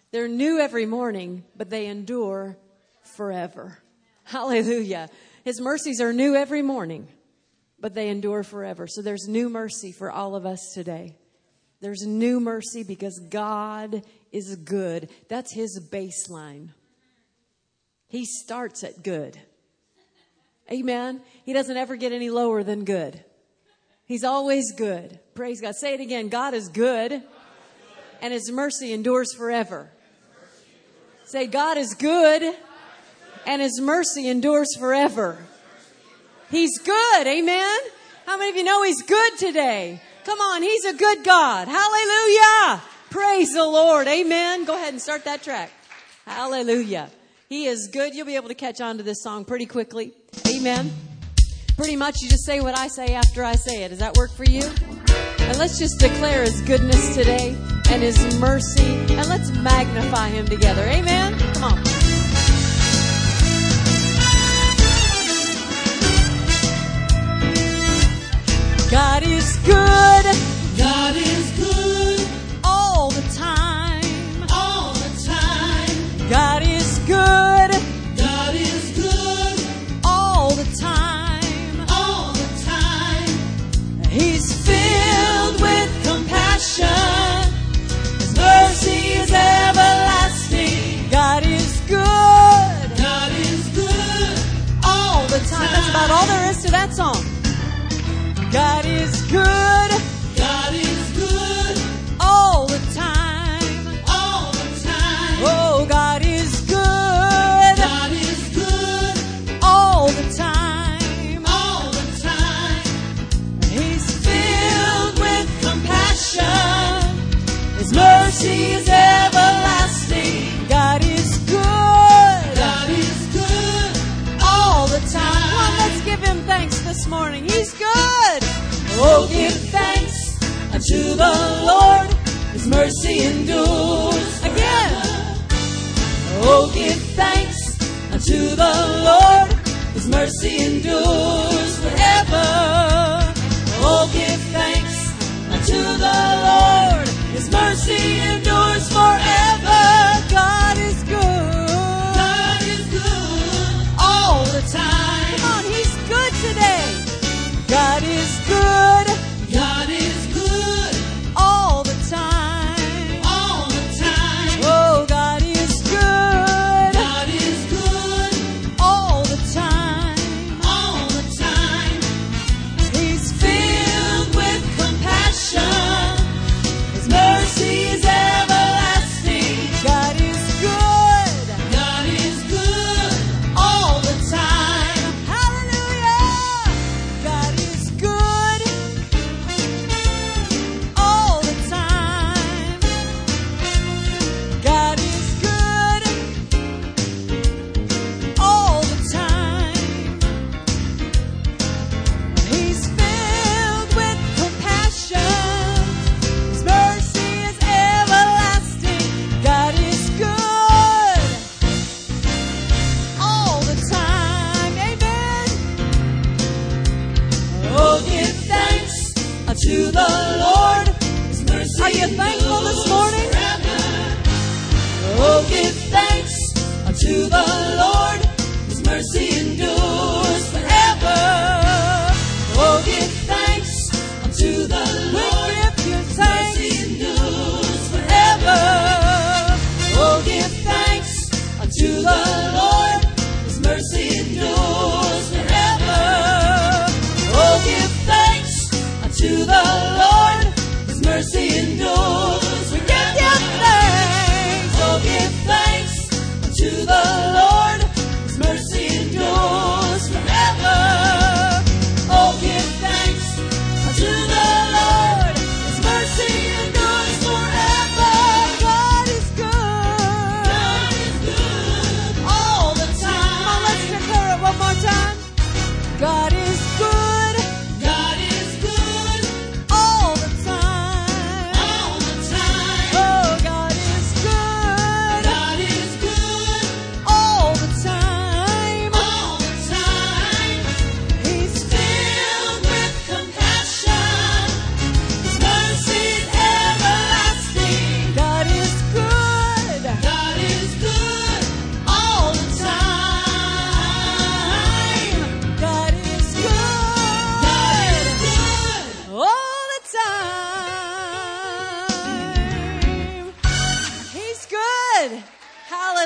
They're new every morning, but they endure forever. Hallelujah. His mercies are new every morning, but they endure forever. So there's new mercy for all of us today. There's new mercy because God is good. That's his baseline. He starts at good. Amen. He doesn't ever get any lower than good. He's always good. Praise God. Say it again. God is good, and his mercy endures forever. Say, God is good, and his mercy endures forever. He's good. Amen. How many of you know he's good today? Come on. He's a good God. Hallelujah. Praise the Lord. Amen. Go ahead and start that track. Hallelujah. He is good. You'll be able to catch on to this song pretty quickly. Amen. Pretty much you just say what I say after I say it. Does that work for you? And let's just declare his goodness today and his mercy. And let's magnify him together. Amen. Come on. God is good. God is good. All the time. All the time. God is good. God is good. All the time. All the time. He's filled with compassion. His mercy is everlasting. God is good. God is good. All the time. That's about all there is to that song. God is good. God is good. All the time. All the time. Oh, God is good. God is good. All the time. All the time. He's filled with compassion. His mercy is everlasting. God is good. God is good. All the time. Come on, let's give him thanks this morning. He's good. Oh, give thanks unto the Lord. His mercy endures Again. Oh, give thanks unto the Lord. His mercy endures forever. Oh, give thanks unto the Lord. His mercy endures forever. God is good. God is good all the time. Come on, he's good today. God is good. God is good All the time. all the time. Oh, God is good. God is good All the time. all the time. He's Filled with compassion. His mercy is everlasting.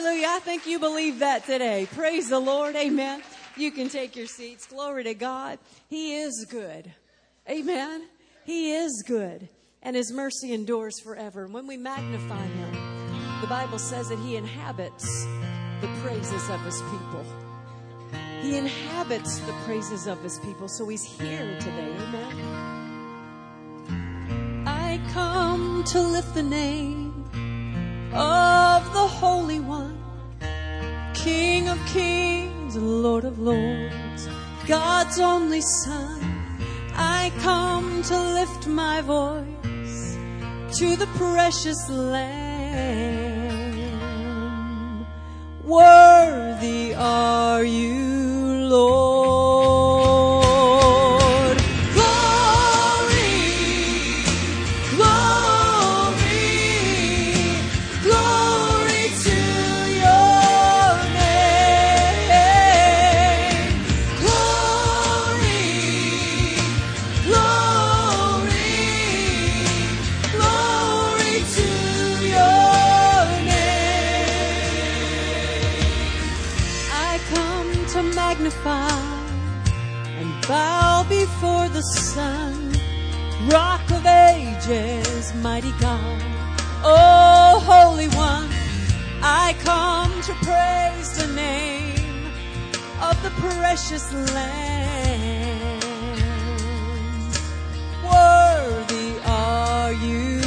Hallelujah. I think you believe that today. Praise the Lord. Amen. You can take your seats. Glory to God. He is good. Amen. He is good. And His mercy endures forever. And when we magnify Him, the Bible says that He inhabits the praises of His people. He inhabits the praises of His people. So He's here today. Amen. I come to lift the name of the Holy One, King of kings, Lord of lords, God's only Son. I come to lift my voice to the precious Lamb. Worthy are you, Lord. Glory, glory, glory to your name. Glory, glory, glory to your name. I come to magnify and bow before the Son, Rock of ages, mighty God. Oh, Holy One, I come to praise the name of the precious Lamb. Worthy are you,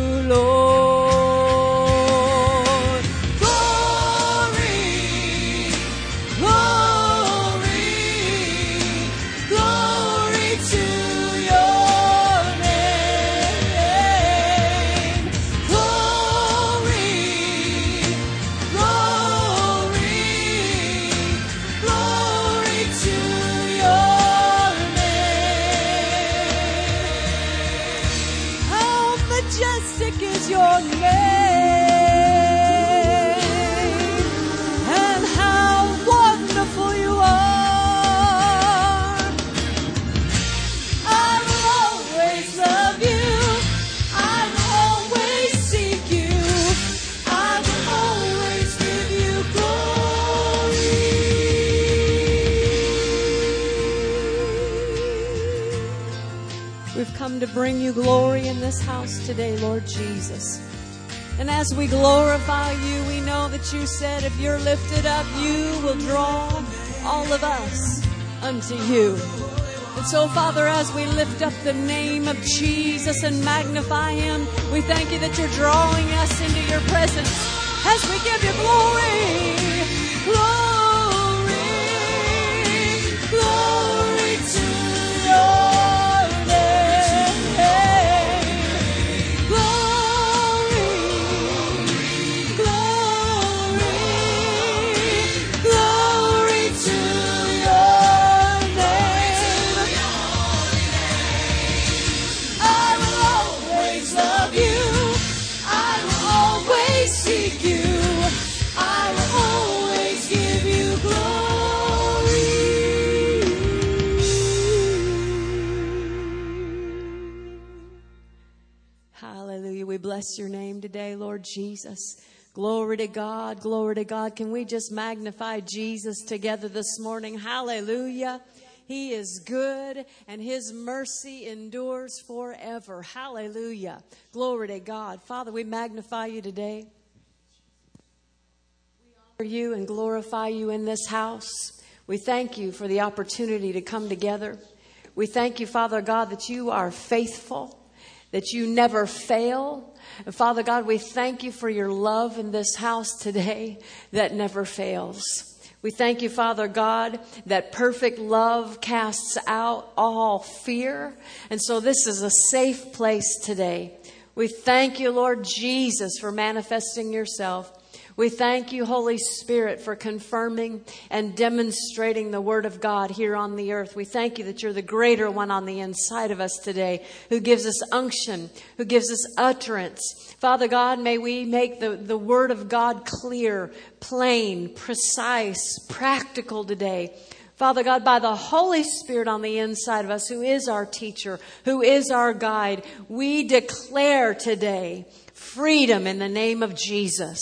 Lord. Glory, glory, glory to your name. Glory, glory, glory to your name. How majestic is your name, and how wonderful you are. I will always love you. I will always seek you. I will always give you glory. We've come to bring you glory in this house today, Lord Jesus. And as we glorify you, we know that you said if you're lifted up, you will draw all of us unto you. And so, Father, as we lift up the name of Jesus and magnify Him, we thank you that you're drawing us into your presence as we give you glory. Glory, glory to your name. Glory, glory, glory to your name. I will always love you. I will always seek you. I will always give you glory. Hallelujah. We bless your name today, Lord Jesus. Glory to God. Glory to God. Can we just magnify Jesus together this morning? Hallelujah. He is good and His mercy endures forever. Hallelujah. Glory to God. Father, we magnify you today. We honor you and glorify you in this house. We thank you for the opportunity to come together. We thank you, Father God, that you are faithful, that you never fail. And Father God, we thank you for your love in this house today that never fails. We thank you, Father God, that perfect love casts out all fear. And so this is a safe place today. We thank you, Lord Jesus, for manifesting yourself. We thank you, Holy Spirit, for confirming and demonstrating the Word of God here on the earth. We thank you that you're the greater one on the inside of us today, who gives us unction, who gives us utterance. Father God, may we make the Word of God clear, plain, precise, practical today. Father God, by the Holy Spirit on the inside of us, who is our teacher, who is our guide, we declare today freedom in the name of Jesus.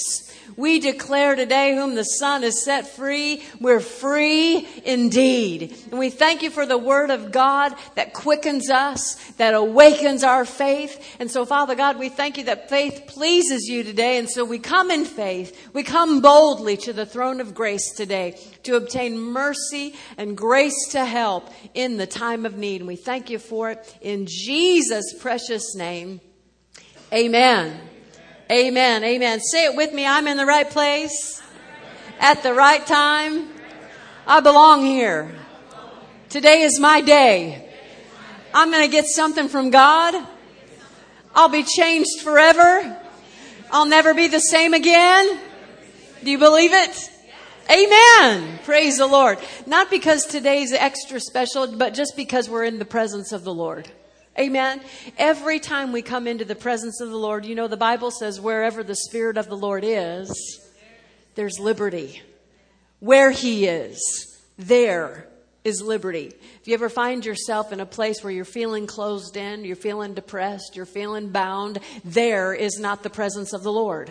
We declare today, whom the Son has set free, we're free indeed. And we thank you for the word of God that quickens us, that awakens our faith. And so, Father God, we thank you that faith pleases you today. And so we come in faith. We come boldly to the throne of grace today to obtain mercy and grace to help in the time of need. And we thank you for it in Jesus' precious name. Amen. Amen. Amen. Say it with me. I'm in the right place at the right time. I belong here. Today is my day. I'm going to get something from God. I'll be changed forever. I'll never be the same again. Do you believe it? Amen. Praise the Lord. Not because today's extra special, but just because we're in the presence of the Lord. Amen. Every time we come into the presence of the Lord, you know, the Bible says wherever the Spirit of the Lord is, there's liberty. Where He is, there is liberty. If you ever find yourself in a place where you're feeling closed in, you're feeling depressed, you're feeling bound, there is not the presence of the Lord.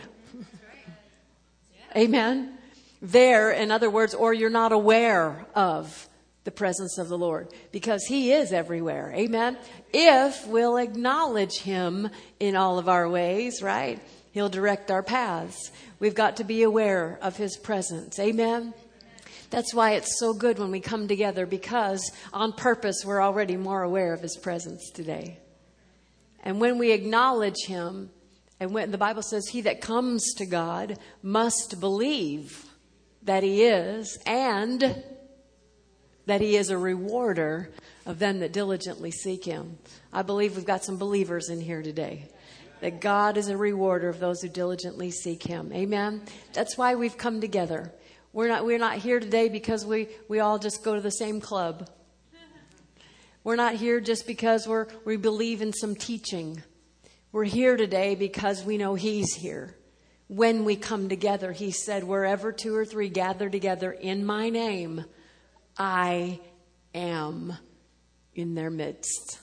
Amen. There, in other words, or you're not aware of the presence of the Lord, because He is everywhere. Amen. If we'll acknowledge Him in all of our ways, right? He'll direct our paths. We've got to be aware of His presence. Amen. That's why it's so good when we come together, because on purpose, we're already more aware of His presence today. And when we acknowledge Him, and when the Bible says, he that comes to God must believe that He is, and that He is a rewarder of them that diligently seek Him. I believe we've got some believers in here today. That God is a rewarder of those who diligently seek Him. Amen. That's why we've come together. We're not here today because we all just go to the same club. We're not here just because we believe in some teaching. We're here today because we know He's here. When we come together, He said, wherever 2 or 3 gather together in my name, I am in their midst.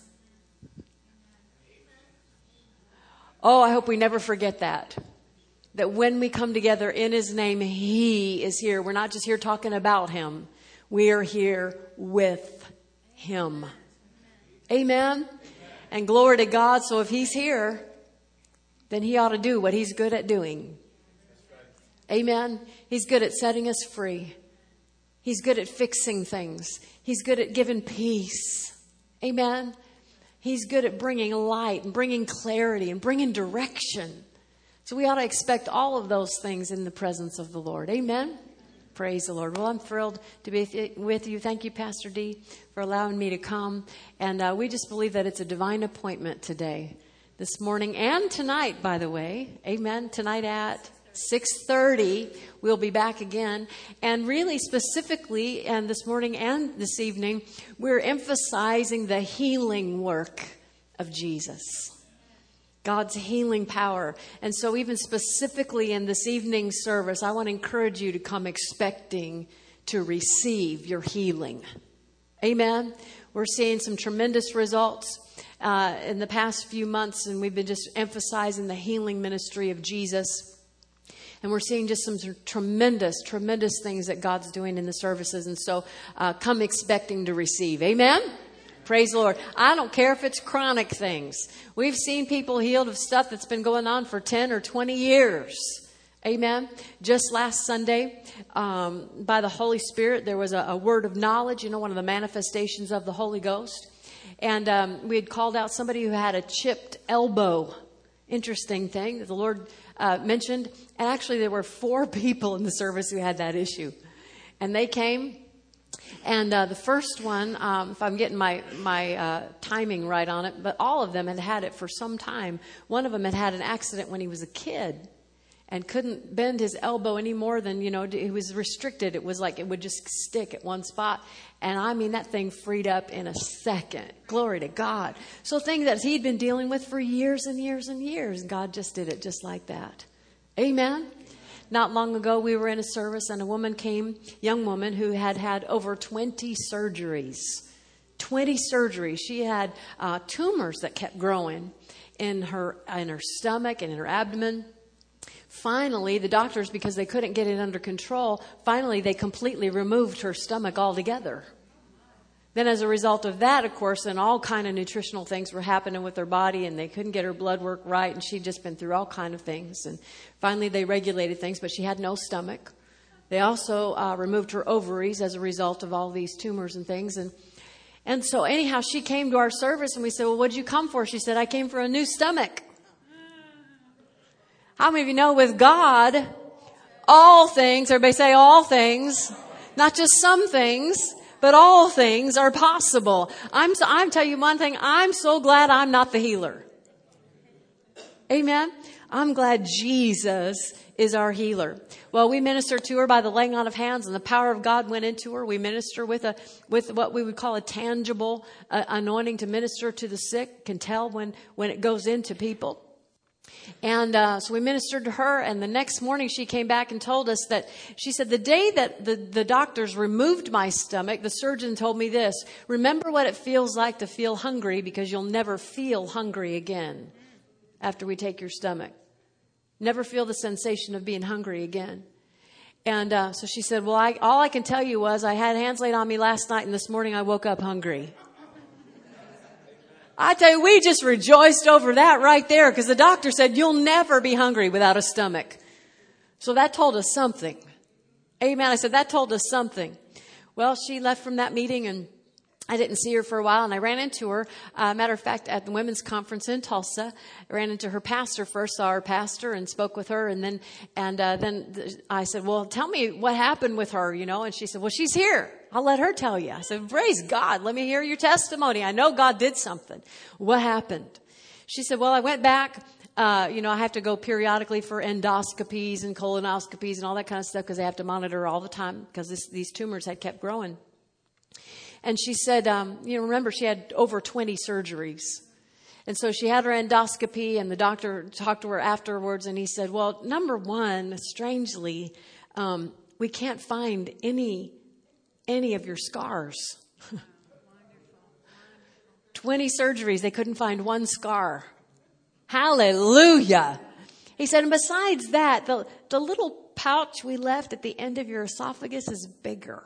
Oh, I hope we never forget that. That when we come together in His name, He is here. We're not just here talking about Him. We are here with Him. Amen. And glory to God. So if He's here, then He ought to do what He's good at doing. Amen. He's good at setting us free. He's good at fixing things. He's good at giving peace. Amen. He's good at bringing light and bringing clarity and bringing direction. So we ought to expect all of those things in the presence of the Lord. Amen. Praise the Lord. Well, I'm thrilled to be with you. Thank you, Pastor D, for allowing me to come. And we just believe that it's a divine appointment today, this morning and tonight, by the way. Amen. Tonight at 6:30, we'll be back again. And really specifically, and this morning and this evening, we're emphasizing the healing work of Jesus. God's healing power. And so even specifically in this evening service, I want to encourage you to come expecting to receive your healing. Amen. We're seeing some tremendous results in the past few months, and we've been just emphasizing the healing ministry of Jesus. And we're seeing just some tremendous, tremendous things that God's doing in the services. And so come expecting to receive. Amen? Praise the Lord. I don't care if it's chronic things. We've seen people healed of stuff that's been going on for 10 or 20 years. Amen? Just last Sunday, by the Holy Spirit, there was a word of knowledge, one of the manifestations of the Holy Ghost. And we had called out somebody who had a chipped elbow. Interesting thing that the Lord mentioned. And actually there were 4 people in the service who had that issue. And they came. And the first one, if I'm getting my timing right on it, but all of them had it for some time. One of them had an accident when he was a kid and couldn't bend his elbow any more than, it was restricted. It was like it would just stick at one spot. And I mean, that thing freed up in a second. Glory to God. So a thing that he'd been dealing with for years and years and years. God just did it just like that. Amen. Not long ago, we were in a service and a woman came, young woman who had over 20 surgeries. 20 surgeries. She had tumors that kept growing in her stomach and in her abdomen Finally, the doctors, because they couldn't get it under control, finally they completely removed her stomach altogether. Then as a result of that, of course, then all kind of nutritional things were happening with her body, and they couldn't get her blood work right, and she'd just been through all kind of things. And finally they regulated things, but she had no stomach. They also removed her ovaries as a result of all these tumors and things. And so anyhow, she came to our service, and we said, well, what'd you come for? She said, I came for a new stomach. How many of you know with God, all things, everybody say all things, not just some things, but all things are possible. I'm telling you one thing, I'm so glad I'm not the healer. Amen. I'm glad Jesus is our healer. Well, we ministered to her by the laying on of hands, and the power of God went into her. We minister with what we would call a tangible anointing to minister to the sick. Can tell when it goes into people. And so we ministered to her, and the next morning she came back and told us that, she said, the day that the doctors removed my stomach, the surgeon told me this: remember what it feels like to feel hungry, because you'll never feel hungry again after we take your stomach. Never feel the sensation of being hungry again. And so she said, well, all I can tell you was I had hands laid on me last night, and this morning I woke up hungry. I tell you, we just rejoiced over that right there, because the doctor said you'll never be hungry without a stomach. So that told us something. Amen. I said, that told us something. Well, she left from that meeting, and I didn't see her for a while, and I ran into her. Matter of fact, at the women's conference in Tulsa, I ran into her pastor first, saw her pastor, and spoke with her. And then I said, well, tell me what happened with her, And she said, well, she's here. I'll let her tell you. I said, praise God. Let me hear your testimony. I know God did something. What happened? She said, well, I went back. I have to go periodically for endoscopies and colonoscopies and all that kind of stuff, because they have to monitor all the time, because these tumors had kept growing. And she said, remember, she had over 20 surgeries. And so she had her endoscopy, and the doctor talked to her afterwards, and he said, well, number one, strangely, we can't find any of your scars. 20 surgeries, they couldn't find one scar. Hallelujah. He said, and besides that, the little pouch we left at the end of your esophagus is bigger.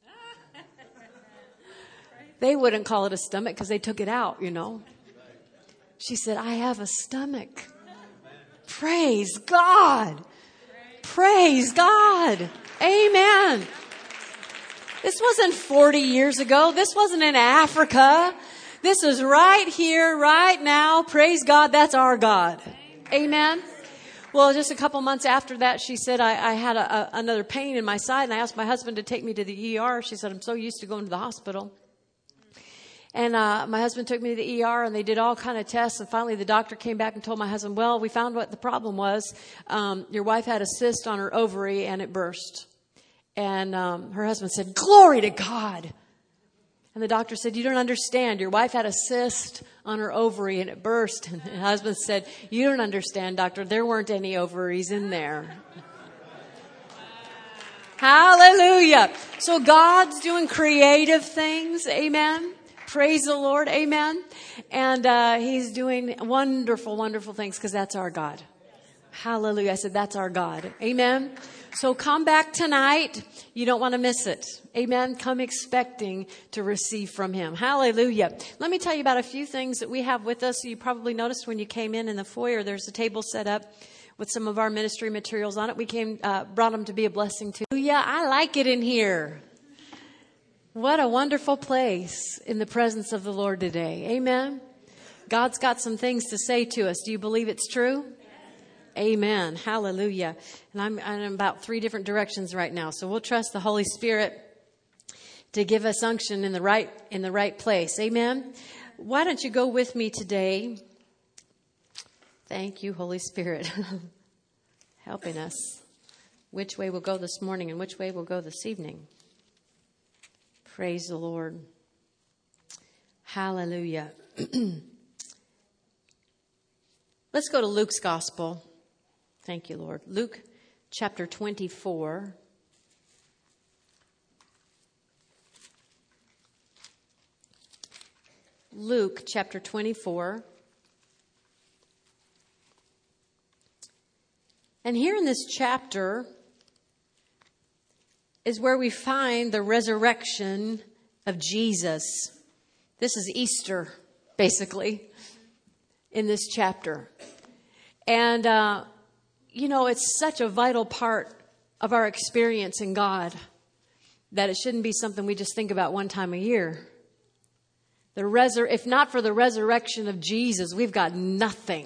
They wouldn't call it a stomach because they took it out, She said, I have a stomach. Praise God. Praise God. Amen. This wasn't 40 years ago. This wasn't in Africa. This is right here, right now. Praise God. That's our God. Amen. Well, just a couple months after that, she said, I had another pain in my side, and I asked my husband to take me to the ER. She said, I'm so used to going to the hospital. And my husband took me to the ER, and they did all kind of tests. And finally, the doctor came back and told my husband, well, we found what the problem was. Your wife had a cyst on her ovary, and it burst. And her husband said, glory to God. And the doctor said, you don't understand. Your wife had a cyst on her ovary, and it burst. And the husband said, you don't understand, doctor. There weren't any ovaries in there. Hallelujah. So God's doing creative things. Amen. Praise the Lord. Amen. And he's doing wonderful, wonderful things, because that's our God. Hallelujah. I said, that's our God. Amen. So come back tonight. You don't want to miss it. Amen. Come expecting to receive from him. Hallelujah. Let me tell you about a few things that we have with us. You probably noticed when you came in the foyer, there's a table set up with some of our ministry materials on it. We brought them to be a blessing to you. Yeah, I like it in here. What a wonderful place in the presence of the Lord today. Amen. God's got some things to say to us. Do you believe it's true? Amen. Hallelujah. And I'm in about 3 different directions right now. So we'll trust the Holy Spirit to give us unction in the right place. Amen. Why don't you go with me today? Thank you, Holy Spirit, helping us. Which way we'll go this morning and which way we'll go this evening. Praise the Lord. Hallelujah. Let's go to Luke's Gospel. Thank you, Lord. Luke chapter 24. Luke chapter 24. And here in this chapter is where we find the resurrection of Jesus. This is Easter, basically, in this chapter. And, it's such a vital part of our experience in God that it shouldn't be something we just think about one time a year. If not for the resurrection of Jesus, we've got nothing.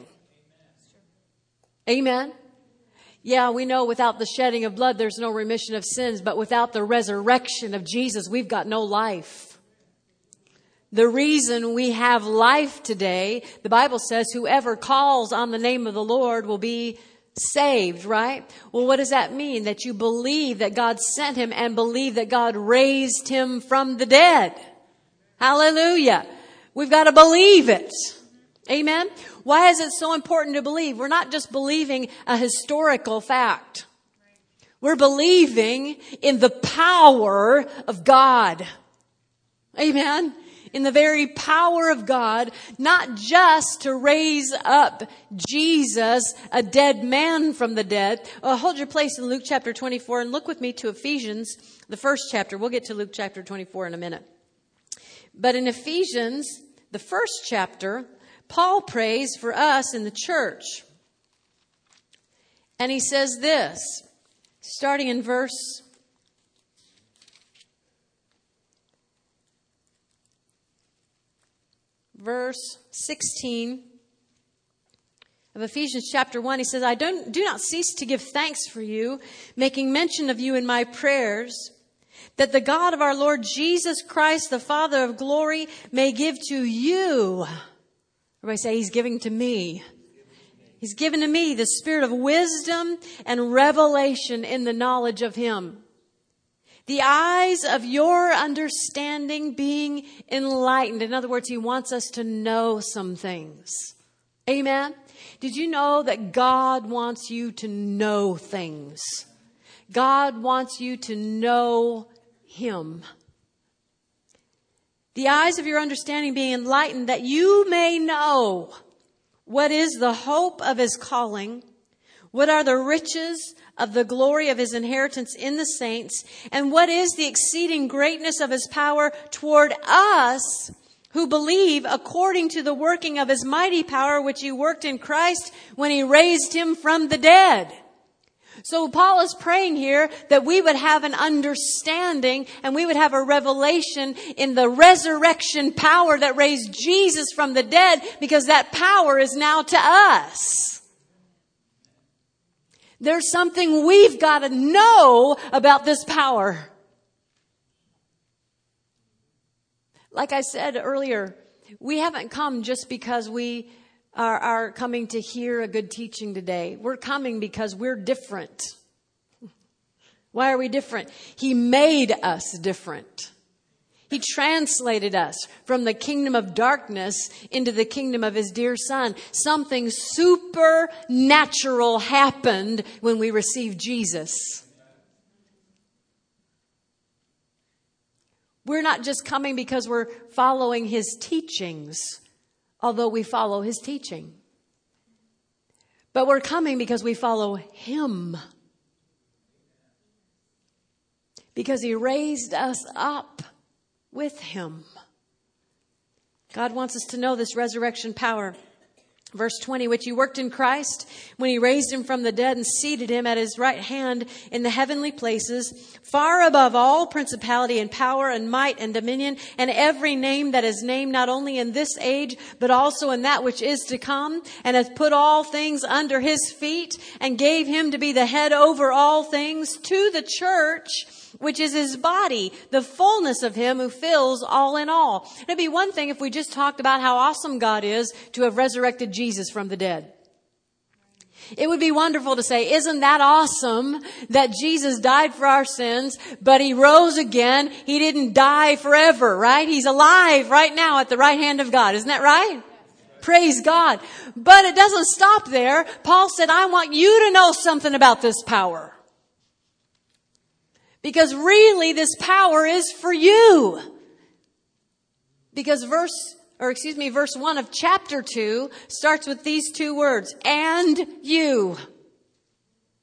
Amen. Yeah, we know without the shedding of blood, there's no remission of sins. But without the resurrection of Jesus, we've got no life. The reason we have life today, the Bible says, whoever calls on the name of the Lord will be saved, right? Well, what does that mean? That you believe that God sent him and believe that God raised him from the dead. Hallelujah. We've got to believe it. Amen. Why is it so important to believe? We're not just believing a historical fact. We're believing in the power of God. Amen. In the very power of God, not just to raise up Jesus, a dead man from the dead. Hold your place in Luke chapter 24 and look with me to Ephesians, the first chapter. We'll get to Luke chapter 24 in a minute. But in Ephesians, the first chapter, Paul prays for us in the church. And he says this, starting in verse 16 of Ephesians chapter 1, he says, I do not cease to give thanks for you, making mention of you in my prayers, that the God of our Lord Jesus Christ, the Father of glory, may give to you. Everybody say, he's giving to me. He's given to me the spirit of wisdom and revelation in the knowledge of him. The eyes of your understanding being enlightened. In other words, he wants us to know some things. Amen. Did you know that God wants you to know things? God wants you to know him. The eyes of your understanding being enlightened, that you may know what is the hope of his calling, what are the riches of the glory of his inheritance in the saints, and what is the exceeding greatness of his power toward us who believe, according to the working of his mighty power, which he worked in Christ when he raised him from the dead. So Paul is praying here that we would have an understanding and we would have a revelation in the resurrection power that raised Jesus from the dead, because that power is now to us. There's something we've got to know about this power. Like I said earlier, we haven't come just because we are coming to hear a good teaching today. We're coming because we're different. Why are we different? He made us different. He translated us from the kingdom of darkness into the kingdom of his dear son. Something supernatural happened when we received Jesus. We're not just coming because we're following his teachings, although we follow his teaching. But we're coming because we follow him. Because he raised us up with him. God wants us to know this resurrection power. Verse 20, which he worked in Christ when he raised him from the dead and seated him at his right hand in the heavenly places, far above all principality and power and might and dominion and every name that is named, not only in this age, but also in that which is to come, and hath put all things under his feet and gave him to be the head over all things to the church, which is his body, the fullness of him who fills all in all. It'd be one thing if we just talked about how awesome God is to have resurrected Jesus from the dead. It would be wonderful to say, isn't that awesome that Jesus died for our sins, but he rose again. He didn't die forever, right? He's alive right now at the right hand of God. Isn't that right? Praise God. But it doesn't stop there. Paul said, I want you to know something about this power. Because really this power is for you. Because verse 1 of chapter 2 starts with these two words, and you.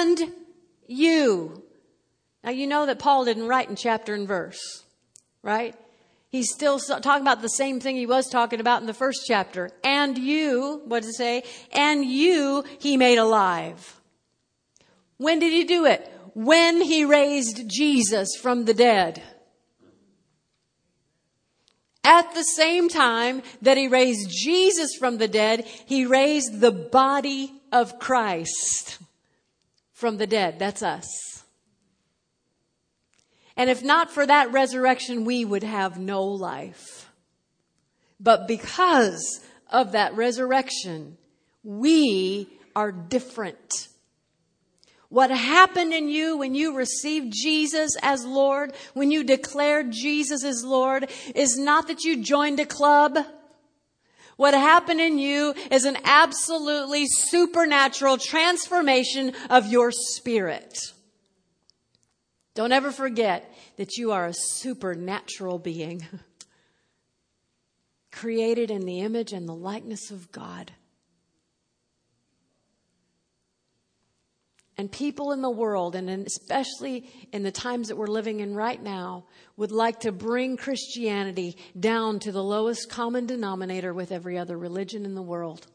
and you. Now, you know that Paul didn't write in chapter and verse, right? He's still talking about the same thing he was talking about in the first chapter. And you, what does it say? And you he made alive. When did he do it? When he raised Jesus from the dead. At the same time that he raised Jesus from the dead, he raised the body of Christ from the dead. That's us. And if not for that resurrection, we would have no life. But because of that resurrection, we are different. What happened in you when you received Jesus as Lord, when you declared Jesus as Lord, is not that you joined a club. What happened in you is an absolutely supernatural transformation of your spirit. Don't ever forget that you are a supernatural being, created in the image and the likeness of God. And people in the world, and especially in the times that we're living in right now, would like to bring Christianity down to the lowest common denominator with every other religion in the world.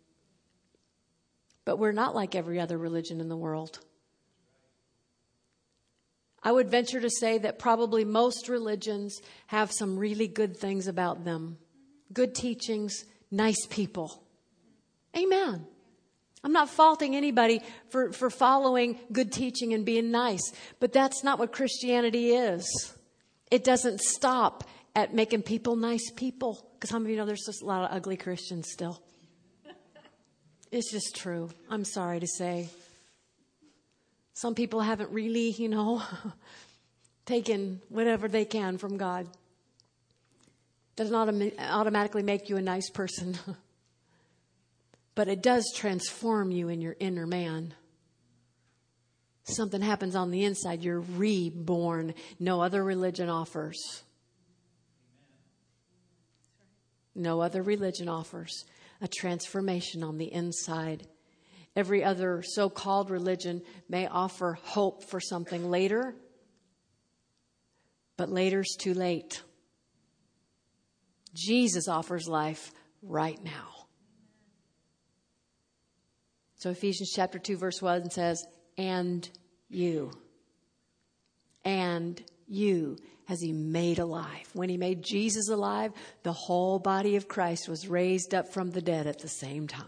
But we're not like every other religion in the world. I would venture to say that probably most religions have some really good things about them. Good teachings, nice people. Amen. I'm not faulting anybody for following good teaching and being nice, but that's not what Christianity is. It doesn't stop at making people nice people. Because how many of you know there's just a lot of ugly Christians still? It's just true. I'm sorry to say. Some people haven't really, taken whatever they can from God. Does not automatically make you a nice person. But it does transform you in your inner man. Something happens on the inside. You're reborn. No other religion offers. No other religion offers a transformation on the inside. Every other so-called religion may offer hope for something later, but later's too late. Jesus offers life right now. So Ephesians chapter 2 verse 1 says, and you has he made alive. When he made Jesus alive, the whole body of Christ was raised up from the dead at the same time.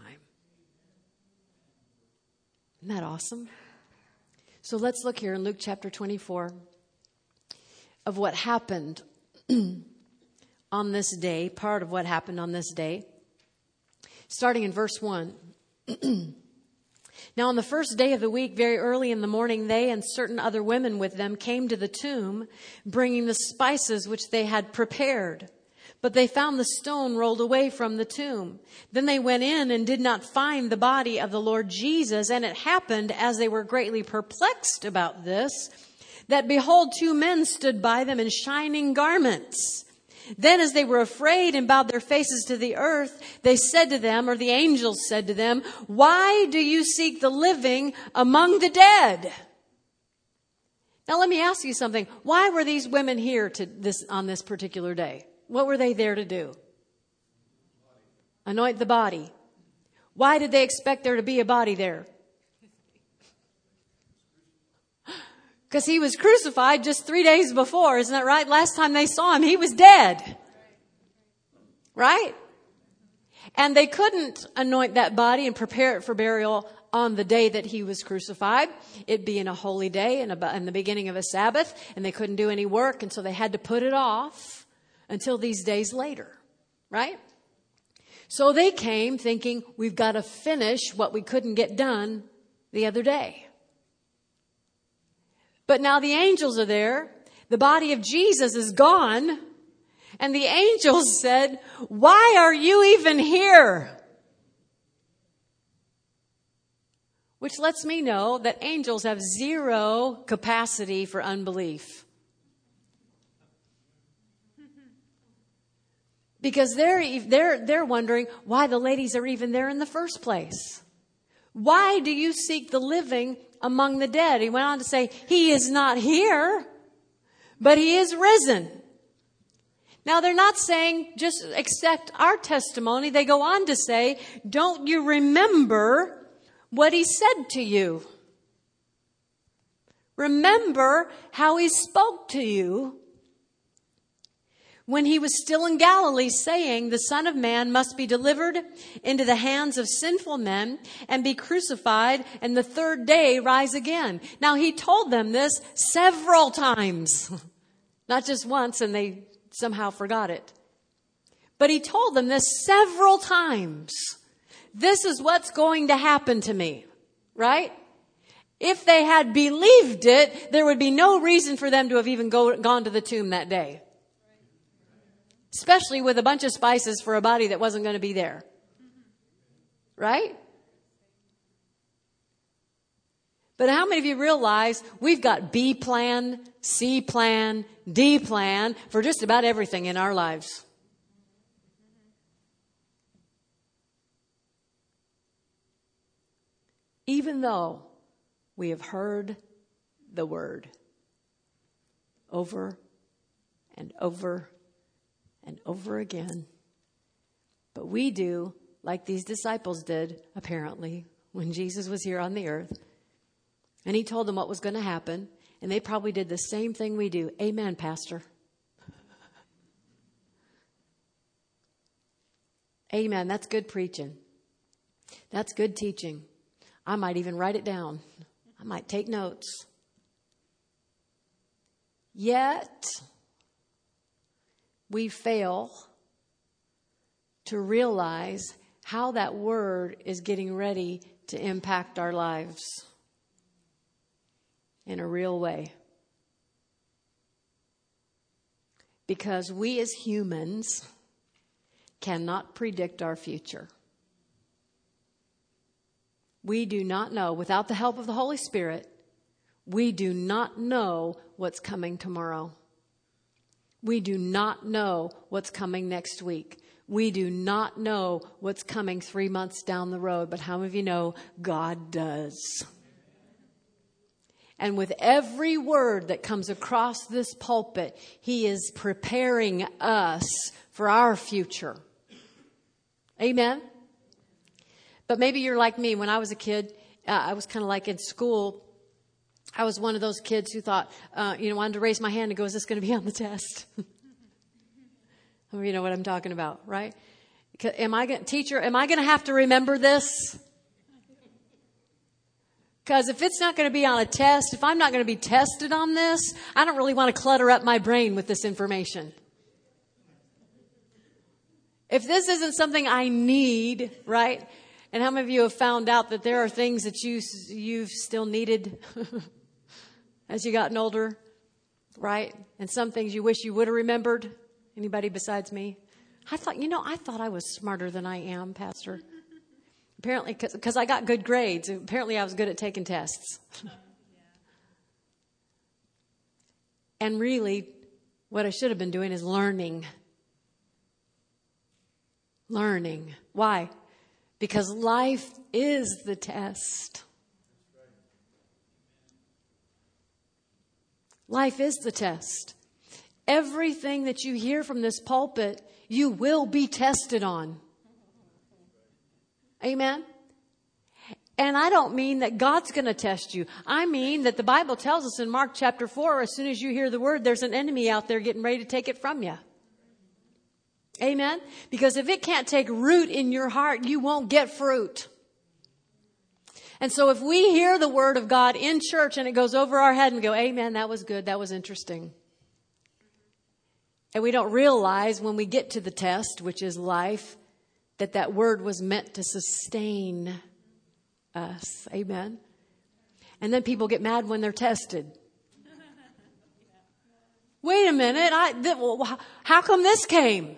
Isn't that awesome? So let's look here in Luke chapter 24 of what happened on this day, part of what happened on this day, starting in verse 1. Now on the first day of the week, very early in the morning, they and certain other women with them came to the tomb, bringing the spices which they had prepared. But they found the stone rolled away from the tomb. Then they went in and did not find the body of the Lord Jesus. And it happened, as they were greatly perplexed about this, that behold, two men stood by them in shining garments. Then as they were afraid and bowed their faces to the earth, they said to them, or the angels said to them, why do you seek the living among the dead? Now let me ask you something. Why were these women here on this particular day? What were they there to do? Anoint the body. Why did they expect there to be a body there? Because he was crucified just 3 days before. Isn't that right? Last time they saw him, he was dead. Right? And they couldn't anoint that body and prepare it for burial on the day that he was crucified. It being a holy day and in the beginning of a Sabbath. And they couldn't do any work. And so they had to put it off until these days later. Right? So they came thinking, we've got to finish what we couldn't get done the other day. But now the angels are there. The body of Jesus is gone. And the angels said, why are you even here? Which lets me know that angels have zero capacity for unbelief. Because they're wondering why the ladies are even there in the first place. Why do you seek the living among the dead? He went on to say, he is not here, but he is risen. Now, they're not saying just accept our testimony. They go on to say, don't you remember what he said to you? Remember how he spoke to you when he was still in Galilee, saying, the Son of Man must be delivered into the hands of sinful men and be crucified, and the third day rise again. Now, he told them this several times, not just once, and they somehow forgot it. But he told them this several times. This is what's going to happen to me, right? If they had believed it, there would be no reason for them to have even gone to the tomb that day. Especially with a bunch of spices for a body that wasn't going to be there. Right? But how many of you realize we've got B plan, C plan, D plan for just about everything in our lives? Even though we have heard the word over and over and over again. But we do like these disciples did, apparently, when Jesus was here on the earth. And he told them what was going to happen. And they probably did the same thing we do. Amen, Pastor. Amen. That's good preaching. That's good teaching. I might even write it down. I might take notes. Yet, we fail to realize how that word is getting ready to impact our lives in a real way. Because we as humans cannot predict our future. We do not know, without the help of the Holy Spirit, we do not know what's coming tomorrow. We do not know what's coming next week. We do not know what's coming 3 months down the road. But how many of you know God does? And with every word that comes across this pulpit, he is preparing us for our future. Amen? But maybe you're like me. When I was a kid, I was kind of like in school. I was one of those kids who thought, wanted to raise my hand and go, is this going to be on the test? You know what I'm talking about, right? Am I going to have to remember this? Because if it's not going to be on a test, if I'm not going to be tested on this, I don't really want to clutter up my brain with this information. If this isn't something I need, right? And how many of you have found out that there are things that you've still needed as you gotten older, right? And some things you wish you would have remembered. Anybody besides me? I thought I was smarter than I am, Pastor. Apparently, because I got good grades. Apparently, I was good at taking tests. And really, what I should have been doing is learning. Learning. Why? Because life is the test. Life is the test. Everything that you hear from this pulpit, you will be tested on. Amen? And I don't mean that God's going to test you. I mean that the Bible tells us in Mark chapter 4, as soon as you hear the word, there's an enemy out there getting ready to take it from you. Amen? Because if it can't take root in your heart, you won't get fruit. And so if we hear the word of God in church and it goes over our head and we go, amen, that was good, that was interesting. And we don't realize when we get to the test, which is life, that word was meant to sustain us. Amen? And then people get mad when they're tested. Wait a minute, how come this came?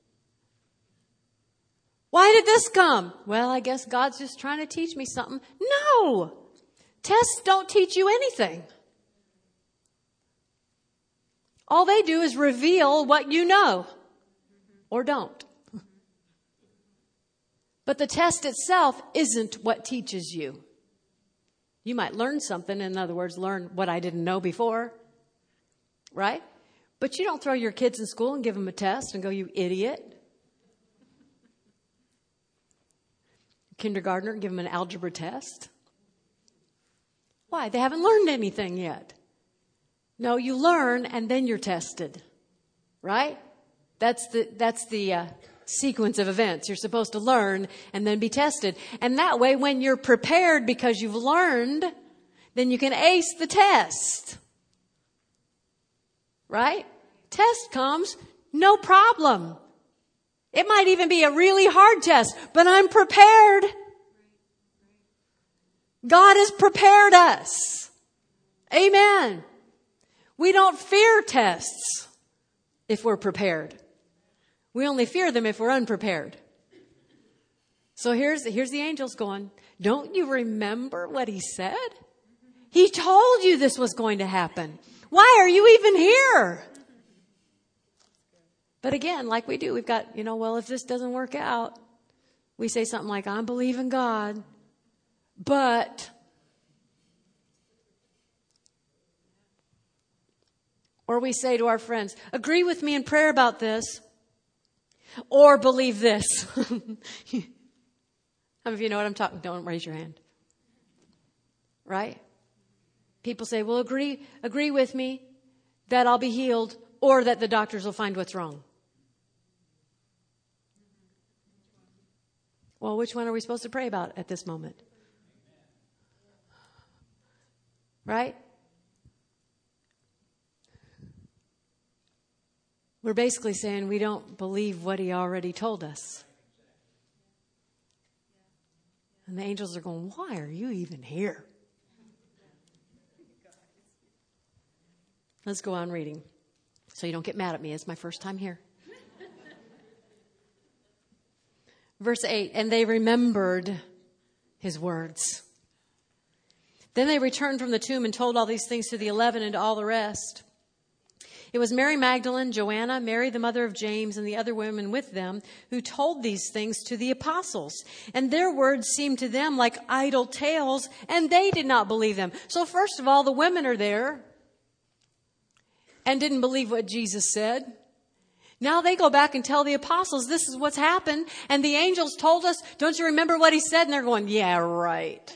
Why did this come? Well, I guess God's just trying to teach me something. No! Tests don't teach you anything. All they do is reveal what you know or don't. But the test itself isn't what teaches you. You might learn something, in other words, learn what I didn't know before, right? But you don't throw your kids in school and give them a test and go, you idiot. Kindergartner, give them an algebra test. Why? They haven't learned anything yet. No, you learn and then you're tested, right? That's the sequence of events. You're supposed to learn and then be tested. And that way, when you're prepared because you've learned, then you can ace the test. Right? Test comes, no problem. It might even be a really hard test, but I'm prepared. God has prepared us. Amen. We don't fear tests if we're prepared. We only fear them if we're unprepared. So here's the angels going, don't you remember what he said? He told you this was going to happen. Why are you even here? But again, like we do, we've got, well, if this doesn't work out, we say something like, I believe in God, but... Or we say to our friends, agree with me in prayer about this, or believe this. How many of you know what I'm talking? Don't raise your hand. Right? People say, well, agree with me that I'll be healed, or that the doctors will find what's wrong. Well, which one are we supposed to pray about at this moment? Right? We're basically saying we don't believe what he already told us. And the angels are going, why are you even here? Let's go on reading. So you don't get mad at me. It's my first time here. Verse 8, and they remembered his words. Then they returned from the tomb and told all these things to the 11 and to all the rest. It was Mary Magdalene, Joanna, Mary the mother of James, and the other women with them who told these things to the apostles. And their words seemed to them like idle tales, and they did not believe them. So first of all, the women are there and didn't believe what Jesus said. Now they go back and tell the apostles, this is what's happened. And the angels told us, don't you remember what he said? And they're going, yeah, right.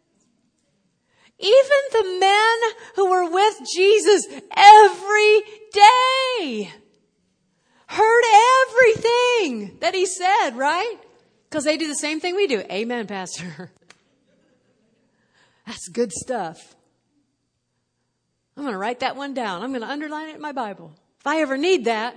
Even the men who were with Jesus every day heard everything that he said, right? Because they do the same thing we do. Amen, Pastor. That's good stuff. I'm going to write that one down. I'm going to underline it in my Bible. If I ever need that,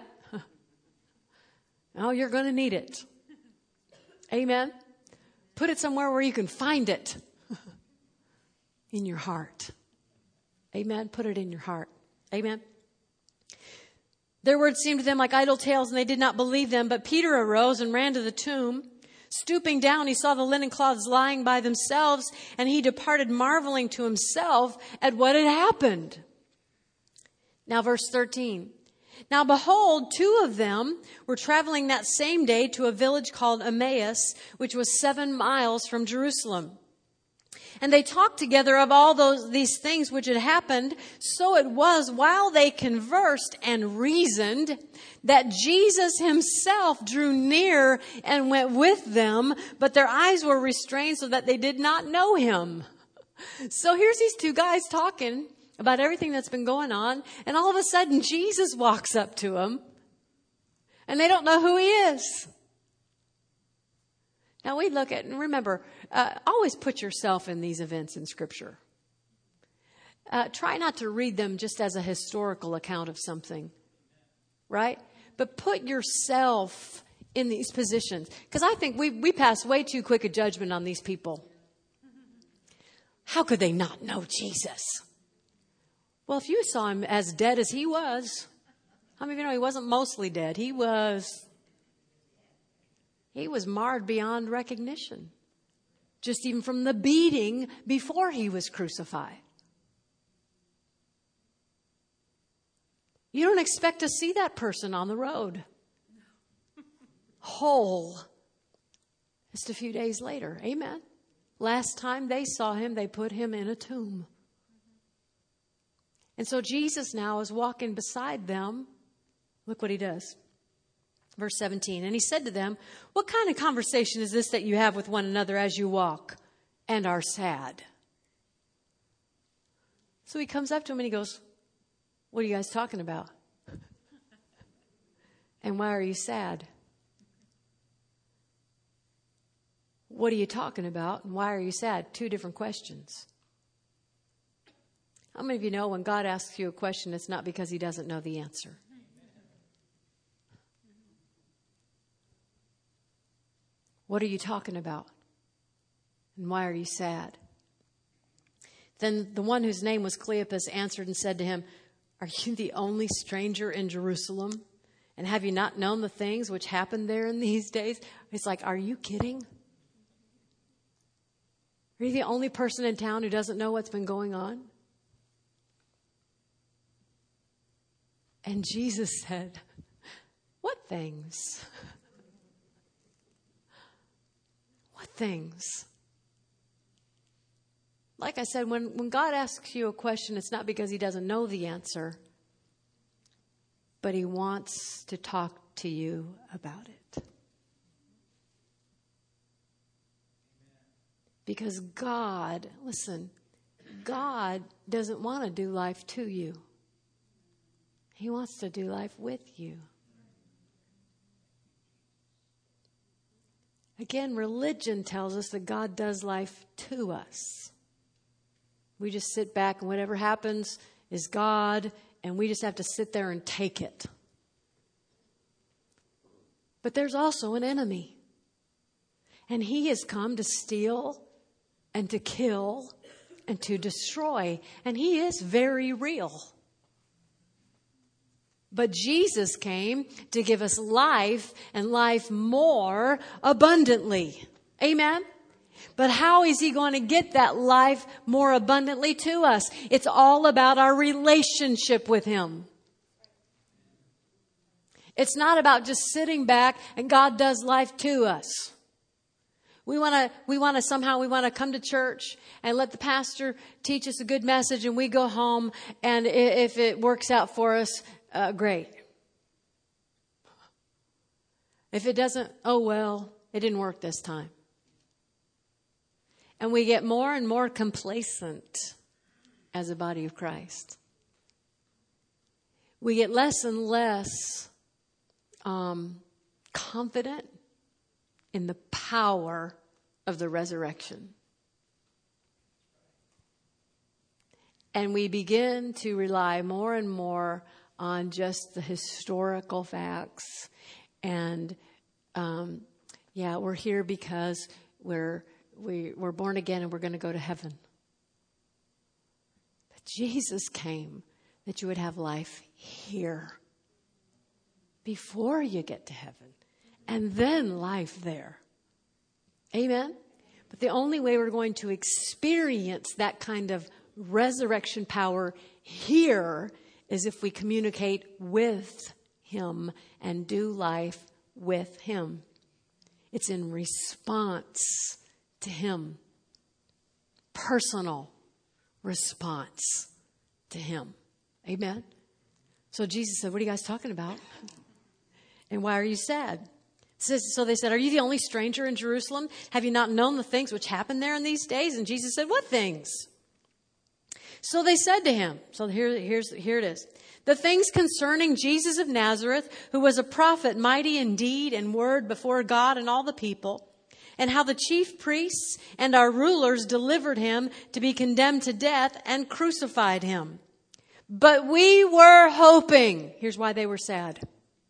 oh, you're going to need it. Amen. Put it somewhere where you can find it. In your heart. Amen. Put it in your heart. Amen. Their words seemed to them like idle tales, and they did not believe them. But Peter arose and ran to the tomb. Stooping down, he saw the linen cloths lying by themselves, and he departed marveling to himself at what had happened. Now verse 13. Now behold, 2 of them were traveling that same day to a village called Emmaus, which was 7 miles from Jerusalem. And they talked together of all these things which had happened. So it was while they conversed and reasoned that Jesus himself drew near and went with them, but their eyes were restrained so that they did not know him. So here's these 2 guys talking about everything that's been going on. And all of a sudden Jesus walks up to them and they don't know who he is. Now we look at, and remember, always put yourself in these events in Scripture. Try not to read them just as a historical account of something, right? But put yourself in these positions. Because I think we pass way too quick a judgment on these people. How could they not know Jesus? Well, if you saw him as dead as he was, how many of you know he wasn't mostly dead? He was marred beyond recognition. Just even from the beating before he was crucified. You don't expect to see that person on the road. Whole. Just a few days later. Amen. Last time they saw him, they put him in a tomb. And so Jesus now is walking beside them. Look what he does. Verse 17. And he said to them, what kind of conversation is this that you have with one another as you walk and are sad? So he comes up to him and he goes, what are you guys talking about? And why are you sad? What are you talking about? And why are you sad? Two different questions. How many of you know when God asks you a question, it's not because he doesn't know the answer? What are you talking about? And why are you sad? Then the one whose name was Cleopas answered and said to him, are you the only stranger in Jerusalem? And have you not known the things which happened there in these days? It's like, are you kidding? Are you the only person in town who doesn't know what's been going on? And Jesus said, what things? What things? Like I said, when God asks you a question, it's not because he doesn't know the answer, but he wants to talk to you about it. Because God, listen, God doesn't want to do life to you. He wants to do life with you. Again, religion tells us that God does life to us. We just sit back and whatever happens is God, and we just have to sit there and take it. But there's also an enemy. And he has come to steal and to kill and to destroy. And he is very real. But Jesus came to give us life and life more abundantly. Amen? But how is he going to get that life more abundantly to us? It's all about our relationship with him. It's not about just sitting back and God does life to us. We want to come to church and let the pastor teach us a good message and we go home, and if it works out for us, great. If it doesn't, oh well, it didn't work this time. And we get more and more complacent as a body of Christ. We get less and less confident in the power of the resurrection. And we begin to rely more and more on just the historical facts. And we're here because we're born again and we're going to go to heaven. But Jesus came that you would have life here before you get to heaven, and then life there. Amen? But the only way we're going to experience that kind of resurrection power here is if we communicate with him and do life with him. It's in response to him. Personal response to him. Amen? So Jesus said, what are you guys talking about? And why are you sad? So they said, are you the only stranger in Jerusalem? Have you not known the things which happened there in these days? And Jesus said, what things? So they said to him, so here it is. The things concerning Jesus of Nazareth, who was a prophet, mighty in deed and word before God and all the people, and how the chief priests and our rulers delivered him to be condemned to death and crucified him. But we were hoping, here's why they were sad.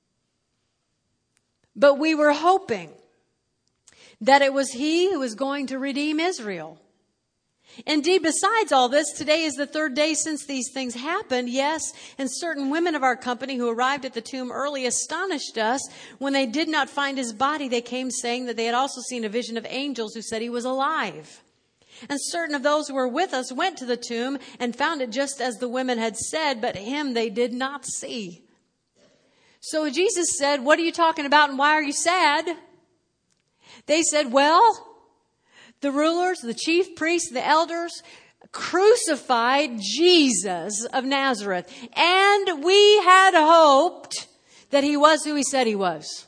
But we were hoping that it was he who was going to redeem Israel. Indeed, besides all this, today is the third day since these things happened. Yes, and certain women of our company who arrived at the tomb early astonished us. When they did not find his body, they came saying that they had also seen a vision of angels who said he was alive. And certain of those who were with us went to the tomb and found it just as the women had said, but him they did not see. So Jesus said, what are you talking about and why are you sad? They said, well, the rulers, the chief priests, the elders crucified Jesus of Nazareth. And we had hoped that he was who he said he was.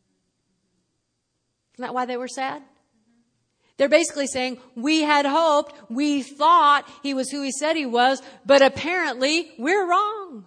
Isn't that why they were sad? They're basically saying, we had hoped, we thought he was who he said he was, but apparently we're wrong.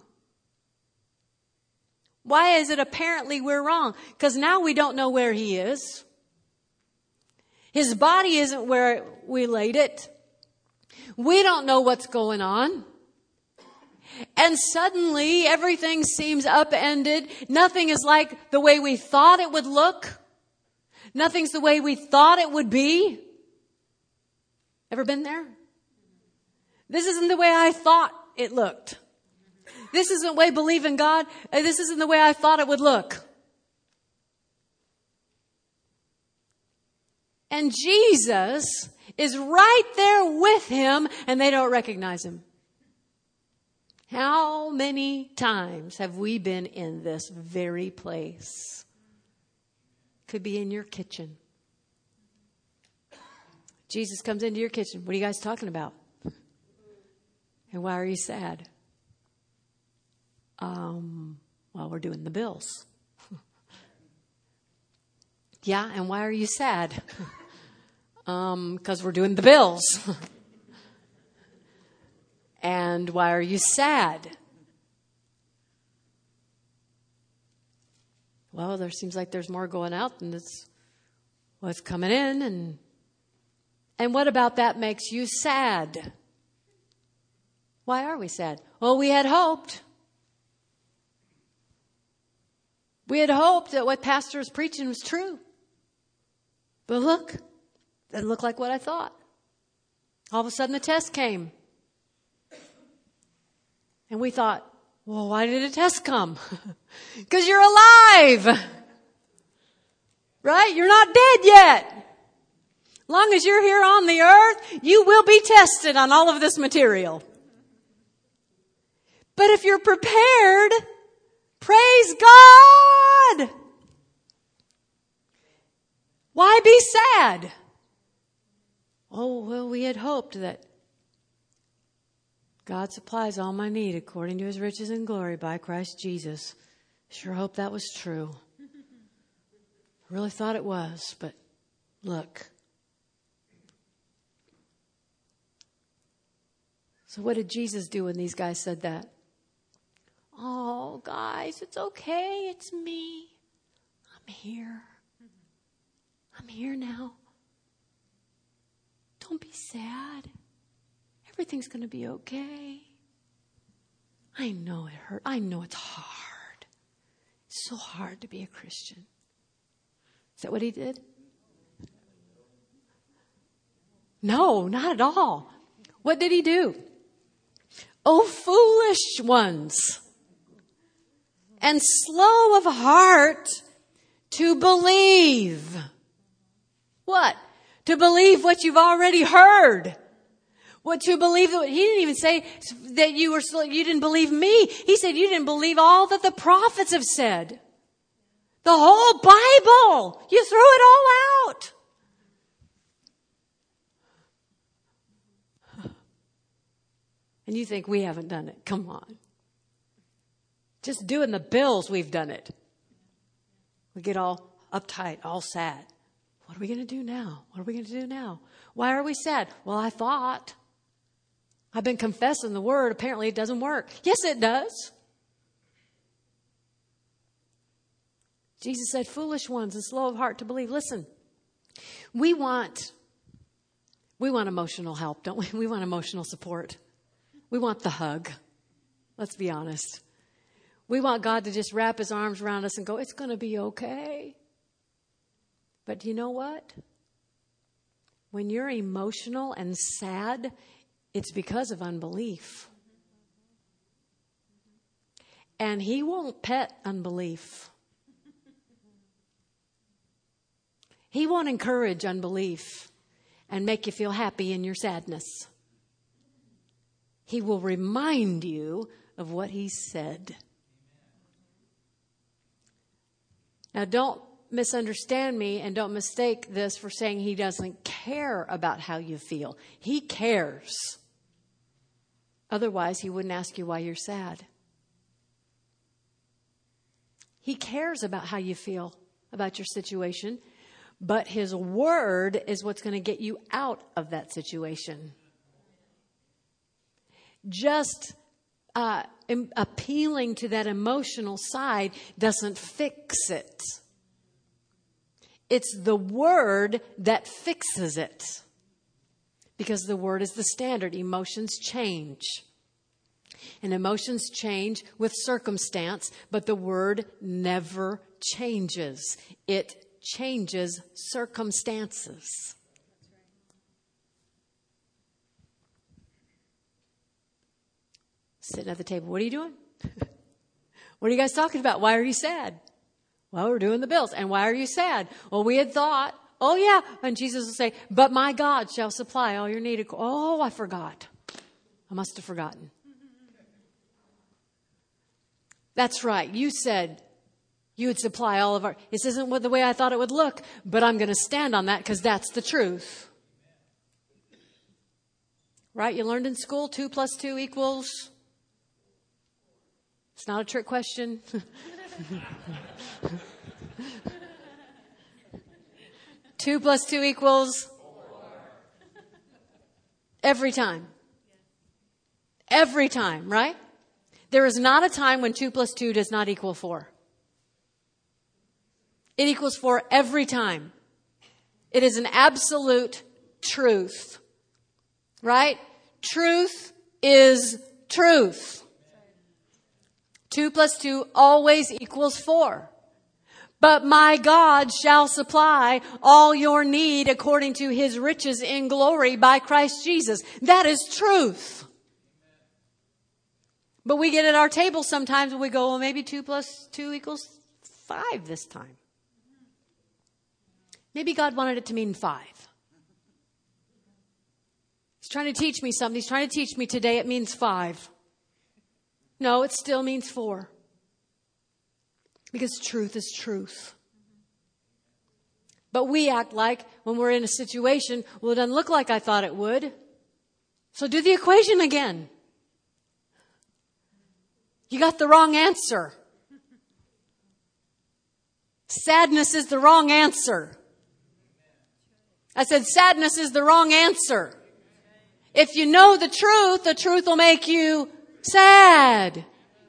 Why is it apparently we're wrong? Because now we don't know where he is. His body isn't where we laid it. We don't know what's going on. And suddenly everything seems upended. Nothing is like the way we thought it would look. Nothing's the way we thought it would be. Ever been there? This isn't the way I thought it looked. This isn't the way believe in God. This isn't the way I thought it would look. And Jesus is right there with him, and they don't recognize him. How many times have we been in this very place? Could be in your kitchen. Jesus comes into your kitchen. What are you guys talking about? And why are you sad? Well, we're doing the bills. Yeah, and why are you sad? Because we're doing the bills. And why are you sad? Well, there seems like there's more going out than what's coming in. And what about that makes you sad? Why are we sad? Well, we had hoped. We had hoped that what pastor was preaching was true. But look, it doesn't look like what I thought. All of a sudden the test came. And we thought, well, why did a test come? Because you're alive. Right? You're not dead yet. Long as you're here on the earth, you will be tested on all of this material. But if you're prepared, praise God. Why be sad? Oh, well, we had hoped that God supplies all my need according to his riches and glory by Christ Jesus. Sure hope that was true. I really thought it was, but look. So what did Jesus do when these guys said that? Oh, guys, it's okay. It's me. I'm here. I'm here now. Don't be sad. Everything's going to be okay. I know it hurt. I know it's hard. It's so hard to be a Christian. Is that what he did? No, not at all. What did he do? Oh, foolish ones, and slow of heart to believe. What? To believe what you've already heard. What to believe? He didn't even say that you didn't believe me. He said you didn't believe all that the prophets have said. The whole Bible. You threw it all out. And you think we haven't done it. Come on. Just doing the bills, we've done it. We get all uptight, all sad. What are we going to do now? What are we going to do now? Why are we sad? Well, I thought. I've been confessing the word. Apparently it doesn't work. Yes, it does. Jesus said, foolish ones and slow of heart to believe. Listen, we want emotional help, don't we? We want emotional support. We want the hug. Let's be honest. We want God to just wrap his arms around us and go, it's going to be okay. But do you know what? When you're emotional and sad, it's because of unbelief. And he won't pet unbelief. He won't encourage unbelief and make you feel happy in your sadness. He will remind you of what he said. Now, don't misunderstand me and don't mistake this for saying he doesn't care about how you feel. He cares. Otherwise, he wouldn't ask you why you're sad. He cares about how you feel about your situation, but his word is what's going to get you out of that situation. Just appealing to that emotional side doesn't fix it. It's the word that fixes it. Because the word is the standard. Emotions change. And emotions change with circumstance, but the word never changes. It changes circumstances. Sitting at the table. What are you doing? What are you guys talking about? Why are you sad? Well, we're doing the bills. And why are you sad? Well, we had thought, oh yeah. And Jesus will say, but my God shall supply all your need. Oh, I forgot. I must have forgotten. That's right. You said you would supply all of our... This isn't the way I thought it would look, but I'm going to stand on that because that's the truth. Right? You learned in school 2 + 2 equals... It's not a trick question. 2 + 2 equals... Every time. Every time, right? There is not a time when 2 + 2 does not equal 4. It equals 4 every time. It is an absolute truth. Right? Truth is truth. 2 + 2 always equals 4. But my God shall supply all your need according to his riches in glory by Christ Jesus. That is truth. But we get at our table sometimes and we go, well, maybe 2 + 2 equals 5 this time. Maybe God wanted it to mean 5. He's trying to teach me something. He's trying to teach me today it means 5. No, it still means 4. Because truth is truth. But we act like when we're in a situation, well, it doesn't look like I thought it would. So do the equation again. You got the wrong answer. Sadness is the wrong answer. I said sadness is the wrong answer. If you know the truth will make you sad.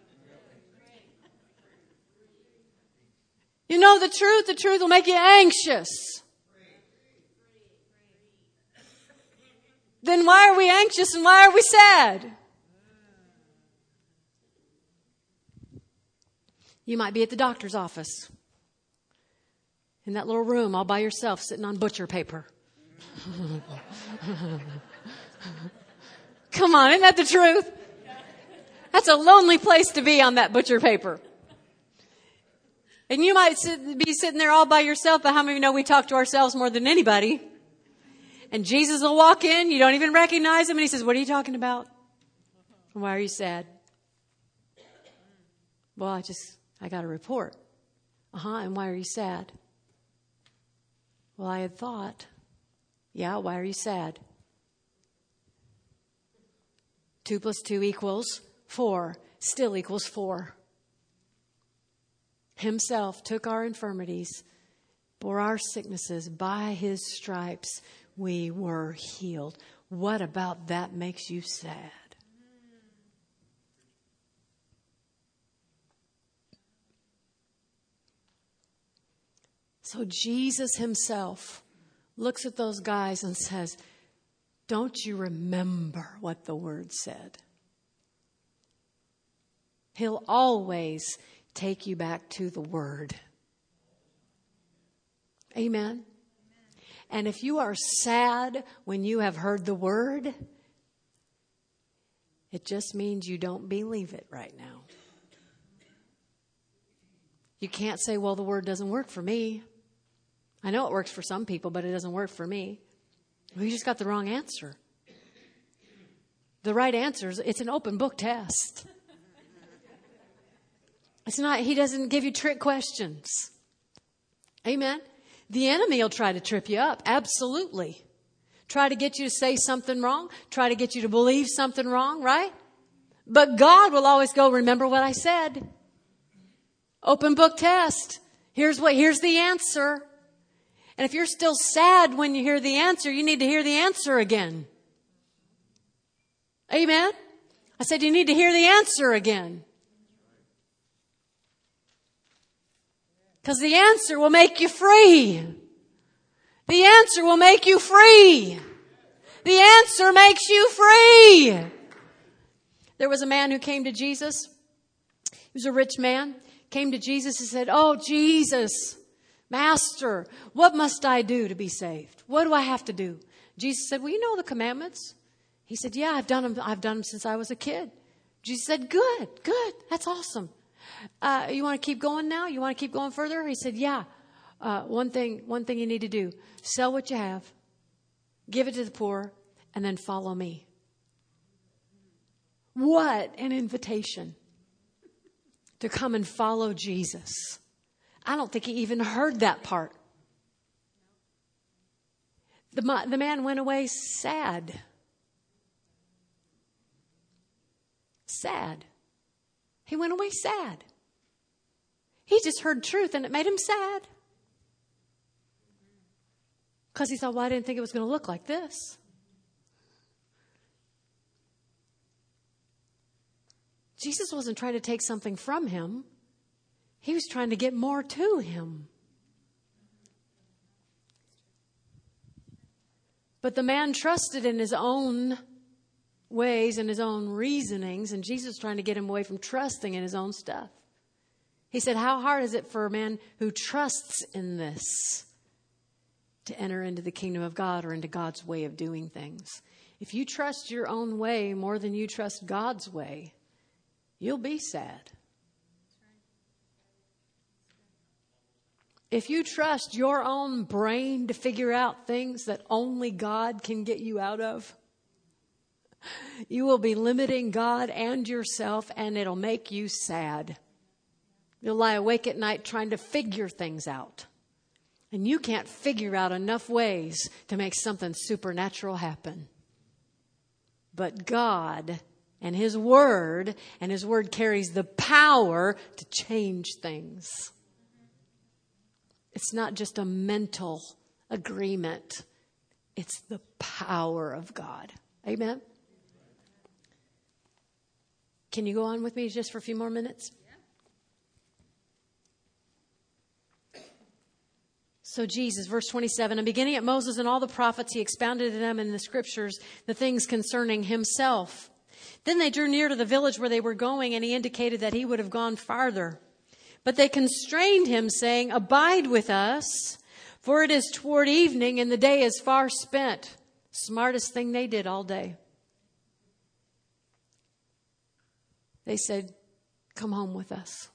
You know the truth will make you anxious. Then why are we anxious and why are we sad? You might be at the doctor's office. In that little room all by yourself sitting on butcher paper. Come on, isn't that the truth? That's a lonely place to be on that butcher paper. And you might be sitting there all by yourself, but how many of you know we talk to ourselves more than anybody? And Jesus will walk in, you don't even recognize him, and he says, what are you talking about? Why are you sad? Well, I got a report. And why are you sad? Well, I had thought. Yeah, why are you sad? 2 + 2 equals 4. Still equals 4. Himself took our infirmities, bore our sicknesses. By his stripes we were healed. What about that makes you sad? So Jesus himself looks at those guys and says, don't you remember what the word said? He'll always take you back to the word. Amen. And if you are sad when you have heard the word, it just means you don't believe it right now. You can't say, well, the word doesn't work for me. I know it works for some people, but it doesn't work for me. Well, you just got the wrong answer. The right answer is, it's an open book test. It's not, he doesn't give you trick questions. Amen. The enemy will try to trip you up. Absolutely. Try to get you to say something wrong. Try to get you to believe something wrong, right? But God will always go, remember what I said. Open book test. Here's the answer. And if you're still sad when you hear the answer, you need to hear the answer again. Amen. I said you need to hear the answer again. Because the answer will make you free. The answer will make you free. The answer makes you free. There was a man who came to Jesus. He was a rich man. Came to Jesus and said, oh, Jesus, Master, what must I do to be saved? What do I have to do? Jesus said, well, you know the commandments. He said, yeah, I've done them since I was a kid. Jesus said, good. That's awesome. You want to keep going now? You want to keep going further? He said, yeah. One thing you need to do. Sell what you have. Give it to the poor. And then follow me. What an invitation to come and follow Jesus. I don't think he even heard that part. The man went away sad. Sad. He went away sad. He just heard truth and it made him sad. Because he thought, well, I didn't think it was going to look like this. Jesus wasn't trying to take something from him. He was trying to get more to him. But the man trusted in his own ways and his own reasonings, and Jesus was trying to get him away from trusting in his own stuff. He said, how hard is it for a man who trusts in this to enter into the kingdom of God or into God's way of doing things? If you trust your own way more than you trust God's way, you'll be sad. If you trust your own brain to figure out things that only God can get you out of, you will be limiting God and yourself, and it'll make you sad. You'll lie awake at night trying to figure things out. And you can't figure out enough ways to make something supernatural happen. But God and His Word carries the power to change things. It's not just a mental agreement. It's the power of God. Amen? Can you go on with me just for a few more minutes? So Jesus, verse 27, and beginning at Moses and all the prophets, he expounded to them in the scriptures the things concerning himself. Then they drew near to the village where they were going, and he indicated that he would have gone farther. But they constrained him, saying, abide with us, for it is toward evening, and the day is far spent. Smartest thing they did all day. They said, come home with us.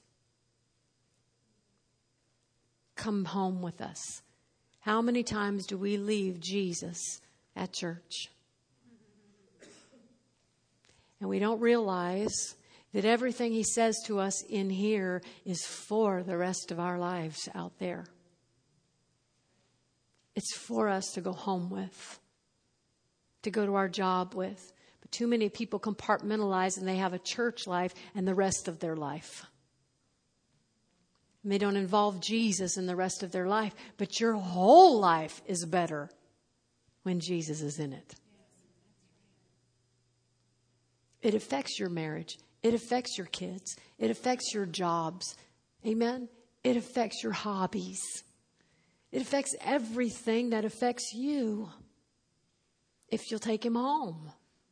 Come home with us. How many times do we leave Jesus at church? And we don't realize that everything he says to us in here is for the rest of our lives out there. It's for us to go home with, to go to our job with. But too many people compartmentalize and they have a church life and the rest of their life. And they don't involve Jesus in the rest of their life. But your whole life is better when Jesus is in it. It affects your marriage. It affects your kids. It affects your jobs. Amen? It affects your hobbies. It affects everything that affects you if you'll take him home.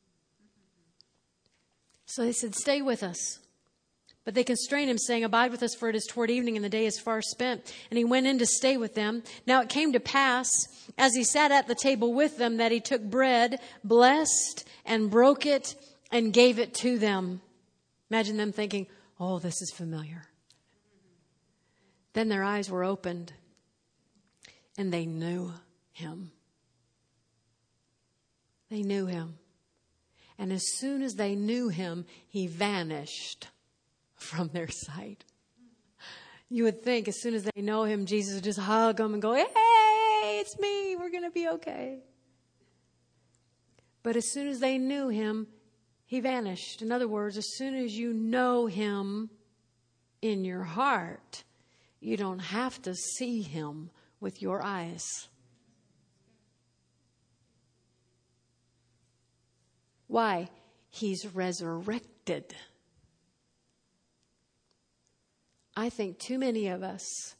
So they said, stay with us. But they constrained him, saying, abide with us, for it is toward evening, and the day is far spent. And he went in to stay with them. Now it came to pass, as he sat at the table with them, that he took bread, blessed, and broke it, and gave it to them. Imagine them thinking, oh, this is familiar. Then their eyes were opened, and they knew him. They knew him. And as soon as they knew him, he vanished from their sight. You would think as soon as they know him, Jesus would just hug them and go, hey, it's me. We're going to be okay. But as soon as they knew him, he vanished. In other words, as soon as you know him in your heart, you don't have to see him with your eyes. Why? He's resurrected. I think too many of us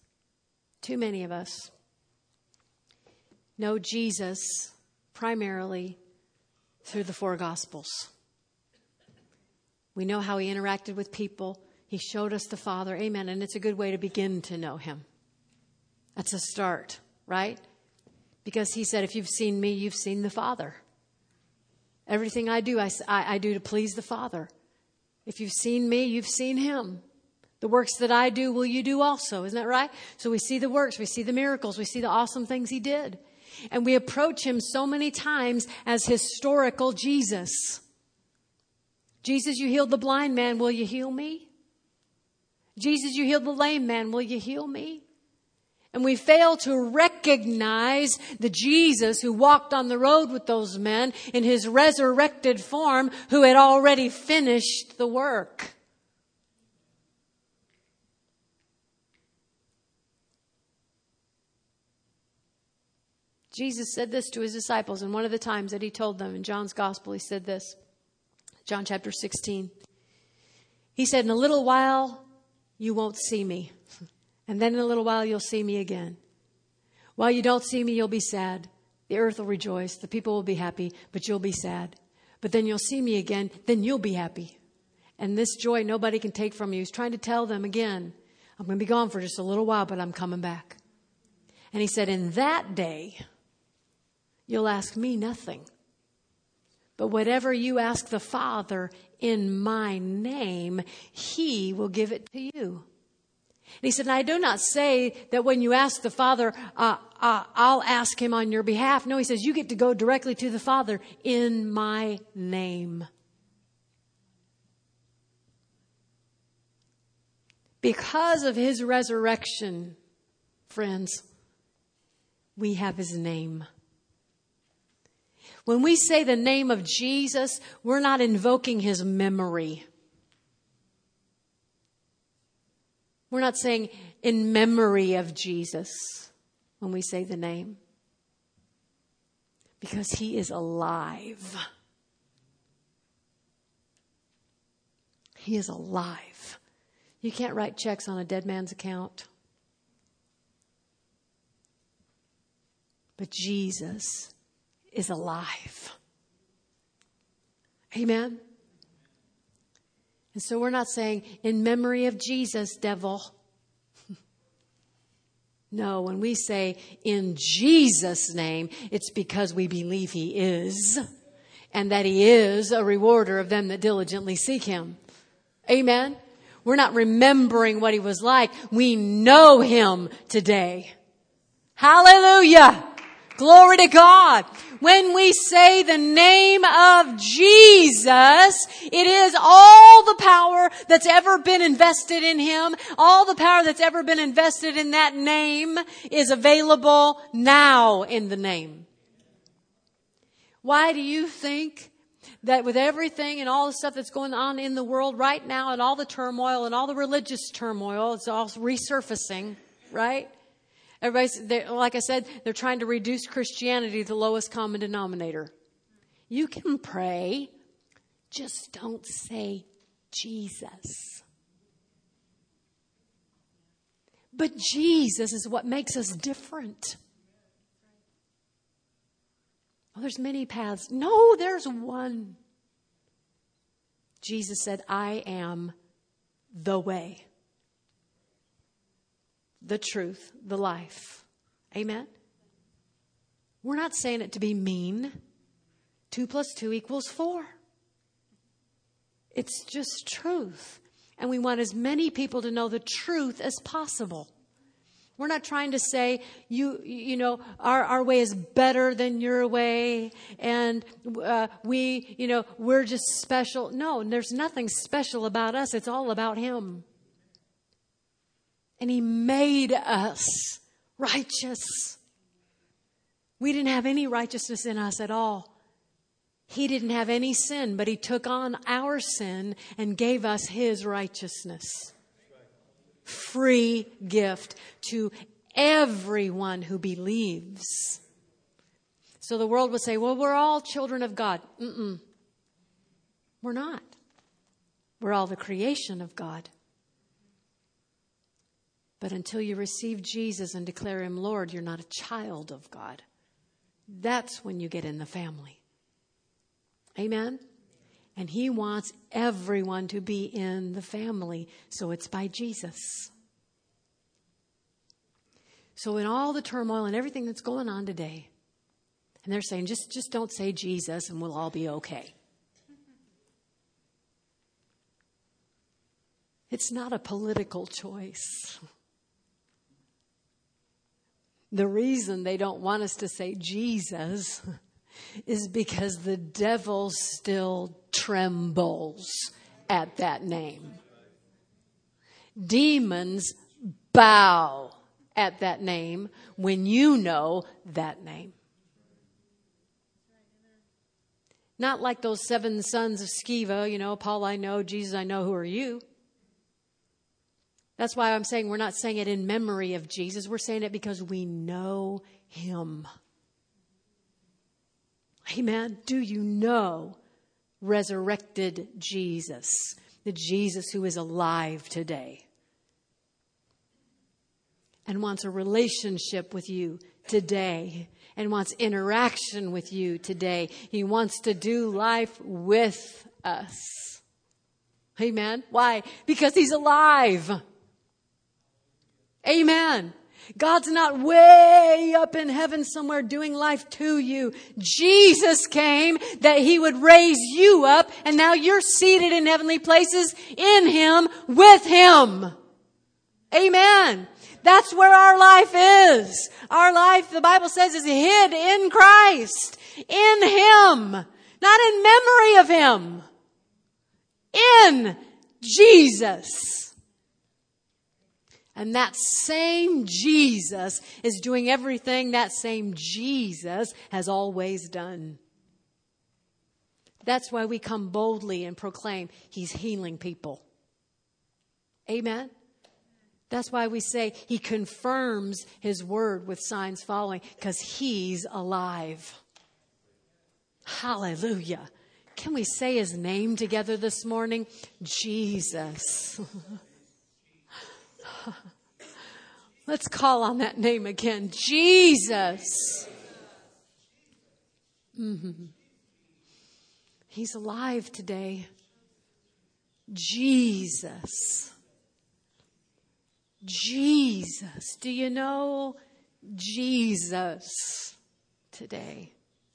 know Jesus primarily through the four Gospels. We know how he interacted with people. He showed us the Father. Amen. And it's a good way to begin to know him. That's a start, right? Because he said, if you've seen me, you've seen the Father. Everything I do, I do to please the Father. If you've seen me, you've seen him. The works that I do, will you do also? Isn't that right? So we see the works, we see the miracles, we see the awesome things he did. And we approach him so many times as historical Jesus. Jesus, you healed the blind man, will you heal me? Jesus, you healed the lame man, will you heal me? And we fail to recognize the Jesus who walked on the road with those men in his resurrected form, who had already finished the work. Jesus said this to his disciples, and one of the times that he told them in John's Gospel, he said this, John chapter 16. He said, in a little while, you won't see me. And then in a little while, you'll see me again. While you don't see me, you'll be sad. The earth will rejoice. The people will be happy, but you'll be sad. But then you'll see me again. Then you'll be happy. And this joy nobody can take from you. He's trying to tell them again, I'm going to be gone for just a little while, but I'm coming back. And he said, in that day, you'll ask me nothing. But whatever you ask the Father in my name, he will give it to you. And he said, and I do not say that when you ask the Father, I'll ask him on your behalf. No, he says, you get to go directly to the Father in my name. Because of his resurrection, friends, we have his name. When we say the name of Jesus, we're not invoking his memory. We're not saying in memory of Jesus when we say the name. Because he is alive. He is alive. You can't write checks on a dead man's account. But Jesus is alive. Amen? And so we're not saying, in memory of Jesus, devil. No, when we say, in Jesus' name, it's because we believe he is. And that he is a rewarder of them that diligently seek him. Amen? We're not remembering what he was like. We know him today. Hallelujah! Glory to God. When we say the name of Jesus, it is all the power that's ever been invested in him. All the power that's ever been invested in that name is available now in the name. Why do you think that with everything and all the stuff that's going on in the world right now and all the turmoil and all the religious turmoil, it's all resurfacing, right? Everybody's, like I said, they're trying to reduce Christianity to the lowest common denominator. You can pray, just don't say Jesus. But Jesus is what makes us different. Oh, there's many paths. No, there's one. Jesus said, I am the way, the truth, the life. Amen? We're not saying it to be mean. 2 + 2 = 4. It's just truth. And we want as many people to know the truth as possible. We're not trying to say, you know, our way is better than your way. And we're just special. No, there's nothing special about us. It's all about him. And He made us righteous. We didn't have any righteousness in us at all. He didn't have any sin, but He took on our sin and gave us His righteousness. Free gift to everyone who believes. So the world would say, well, we're all children of God. We're not. We're all the creation of God. But until you receive Jesus and declare Him Lord, you're not a child of God. That's when you get in the family. Amen? And He wants everyone to be in the family. So it's by Jesus. So in all the turmoil and everything that's going on today, and they're saying, just don't say Jesus and we'll all be okay. It's not a political choice. The reason they don't want us to say Jesus is because the devil still trembles at that name. Demons bow at that name when you know that name. Not like those 7 sons of Sceva, Paul I know, Jesus I know, who are you? That's why I'm saying we're not saying it in memory of Jesus. We're saying it because we know Him. Amen. Do you know resurrected Jesus? The Jesus who is alive today. And wants a relationship with you today. And wants interaction with you today. He wants to do life with us. Amen. Why? Because He's alive. Amen. God's not way up in heaven somewhere doing life to you. Jesus came that He would raise you up, and now you're seated in heavenly places in Him, with Him. Amen. That's where our life is. Our life, the Bible says, is hid in Christ, in Him, not in memory of Him, in Jesus. And that same Jesus is doing everything that same Jesus has always done. That's why we come boldly and proclaim He's healing people. Amen? That's why we say He confirms His word with signs following, because He's alive. Hallelujah. Can we say His name together this morning? Jesus. Let's call on that name again. Jesus. He's alive today. Jesus. Jesus. Do you know Jesus today?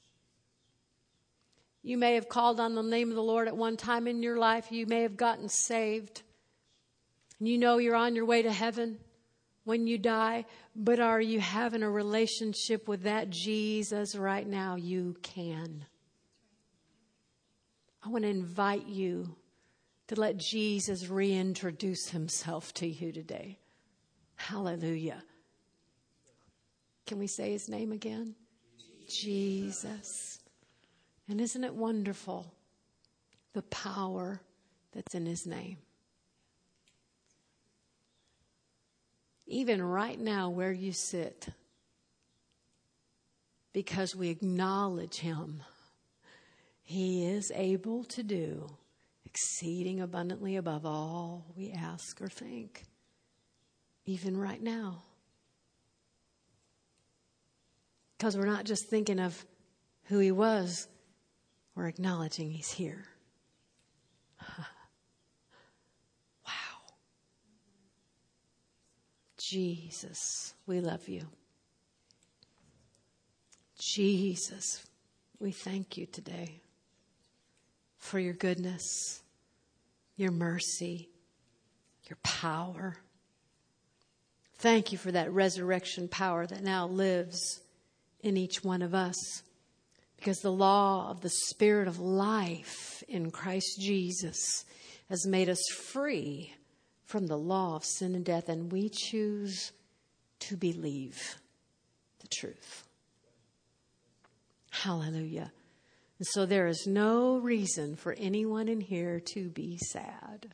You may have called on the name of the Lord at one time in your life. You may have gotten saved. And you know you're on your way to heaven when you die. But are you having a relationship with that Jesus right now? You can. I want to invite you to let Jesus reintroduce Himself to you today. Hallelujah. Can we say His name again? Jesus. And isn't it wonderful, the power that's in His name? Even right now where you sit, because we acknowledge Him, He is able to do exceeding abundantly above all we ask or think. Even right now. Because we're not just thinking of who He was, we're acknowledging He's here. Wow. Jesus, we love You. Jesus, we thank You today for Your goodness, Your mercy, Your power. Thank You for that resurrection power that now lives in each one of us. Because the law of the Spirit of life in Christ Jesus has made us free from the law of sin and death, and we choose to believe the truth. Hallelujah. And so there is no reason for anyone in here to be sad.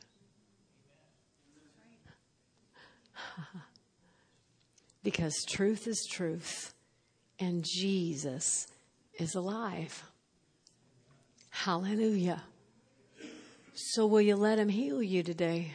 Because truth is truth, and Jesus is alive. Hallelujah. So will you let him heal you today?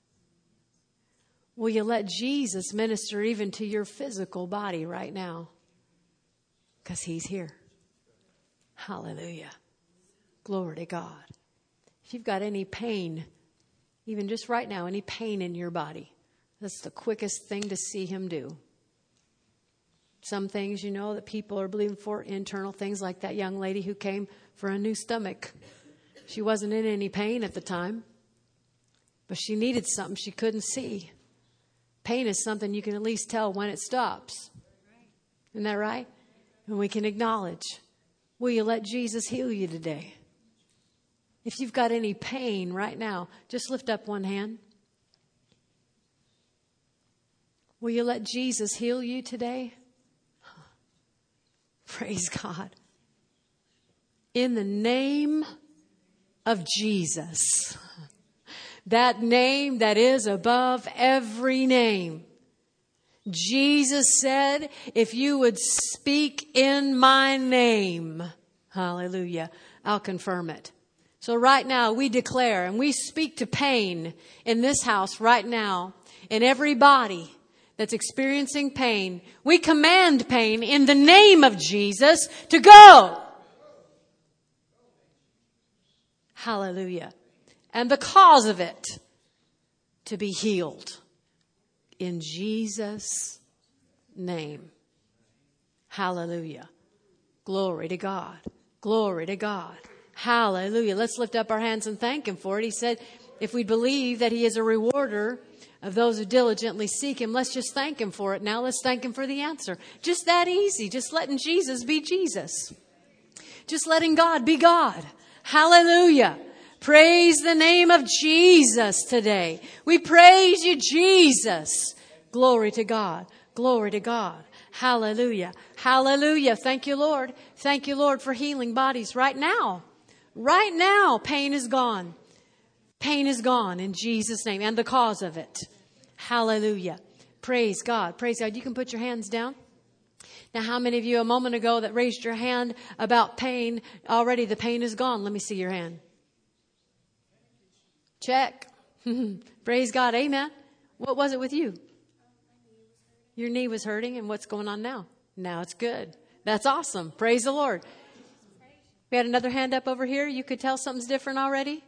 Will you let Jesus minister even to your physical body right now? Because he's here. Hallelujah. Glory to God. If you've got any pain, even just right now, any pain in your body, that's the quickest thing to see him do. Some things, you know, that people are believing for, internal things like that young lady who came for a new stomach. She wasn't in any pain at the time, but she needed something she couldn't see. Pain is something you can at least tell when it stops. Isn't that right? And we can acknowledge. Will you let Jesus heal you today? If you've got any pain right now, just lift up one hand. Will you let Jesus heal you today? Praise God. In the name of Jesus, that name that is above every name. Jesus said, if you would speak in my name, hallelujah, I'll confirm it. So right now we declare and we speak to pain in this house right now, in every body that's experiencing pain. We command pain in the name of Jesus to go. Hallelujah. And the cause of it to be healed in Jesus' name. Hallelujah. Glory to God. Glory to God. Hallelujah. Let's lift up our hands and thank him for it. He said, if we believe that he is a rewarder of those who diligently seek him, let's just thank him for it. Now let's thank him for the answer. Just that easy. Just letting Jesus be Jesus. Just letting God be God. Hallelujah. Praise the name of Jesus today. We praise you, Jesus. Glory to God. Glory to God. Hallelujah. Hallelujah. Thank you, Lord. Thank you, Lord, for healing bodies right now. Right now, pain is gone. Pain is gone in Jesus' name and the cause of it. Hallelujah. Praise God. Praise God. You can put your hands down. Now, how many of you a moment ago that raised your hand about pain, already the pain is gone? Let me see your hand. Check. Praise God. Amen. What was it with you? Your knee was hurting, and what's going on now? Now it's good. That's awesome. Praise the Lord. We had another hand up over here. You could tell something's different already?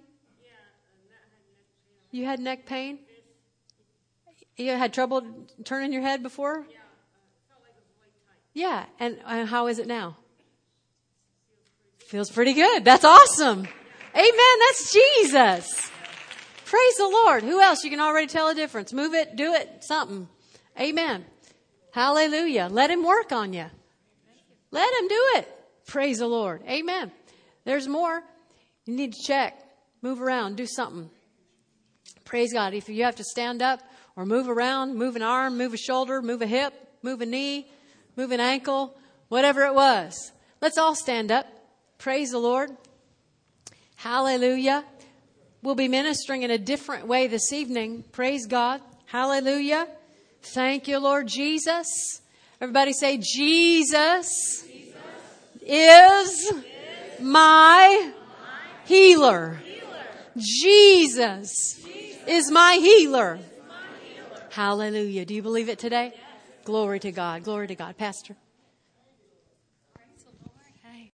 You had neck pain? You had trouble turning your head before? Yeah. And how is it now? Feels pretty good. That's awesome. Amen. That's Jesus. Praise the Lord. Who else? You can already tell a difference. Move it, do it, something. Amen. Hallelujah. Let him work on you. Let him do it. Praise the Lord. Amen. There's more. You need to check. Move around. Do something. Praise God. If you have to stand up or move around, move an arm, move a shoulder, move a hip, move a knee, move an ankle, whatever it was. Let's all stand up. Praise the Lord. Hallelujah. We'll be ministering in a different way this evening. Praise God. Hallelujah. Thank you, Lord Jesus. Everybody say, Jesus is my healer. Jesus is my healer. Hallelujah. Do you believe it today? Glory to God. Glory to God. Pastor.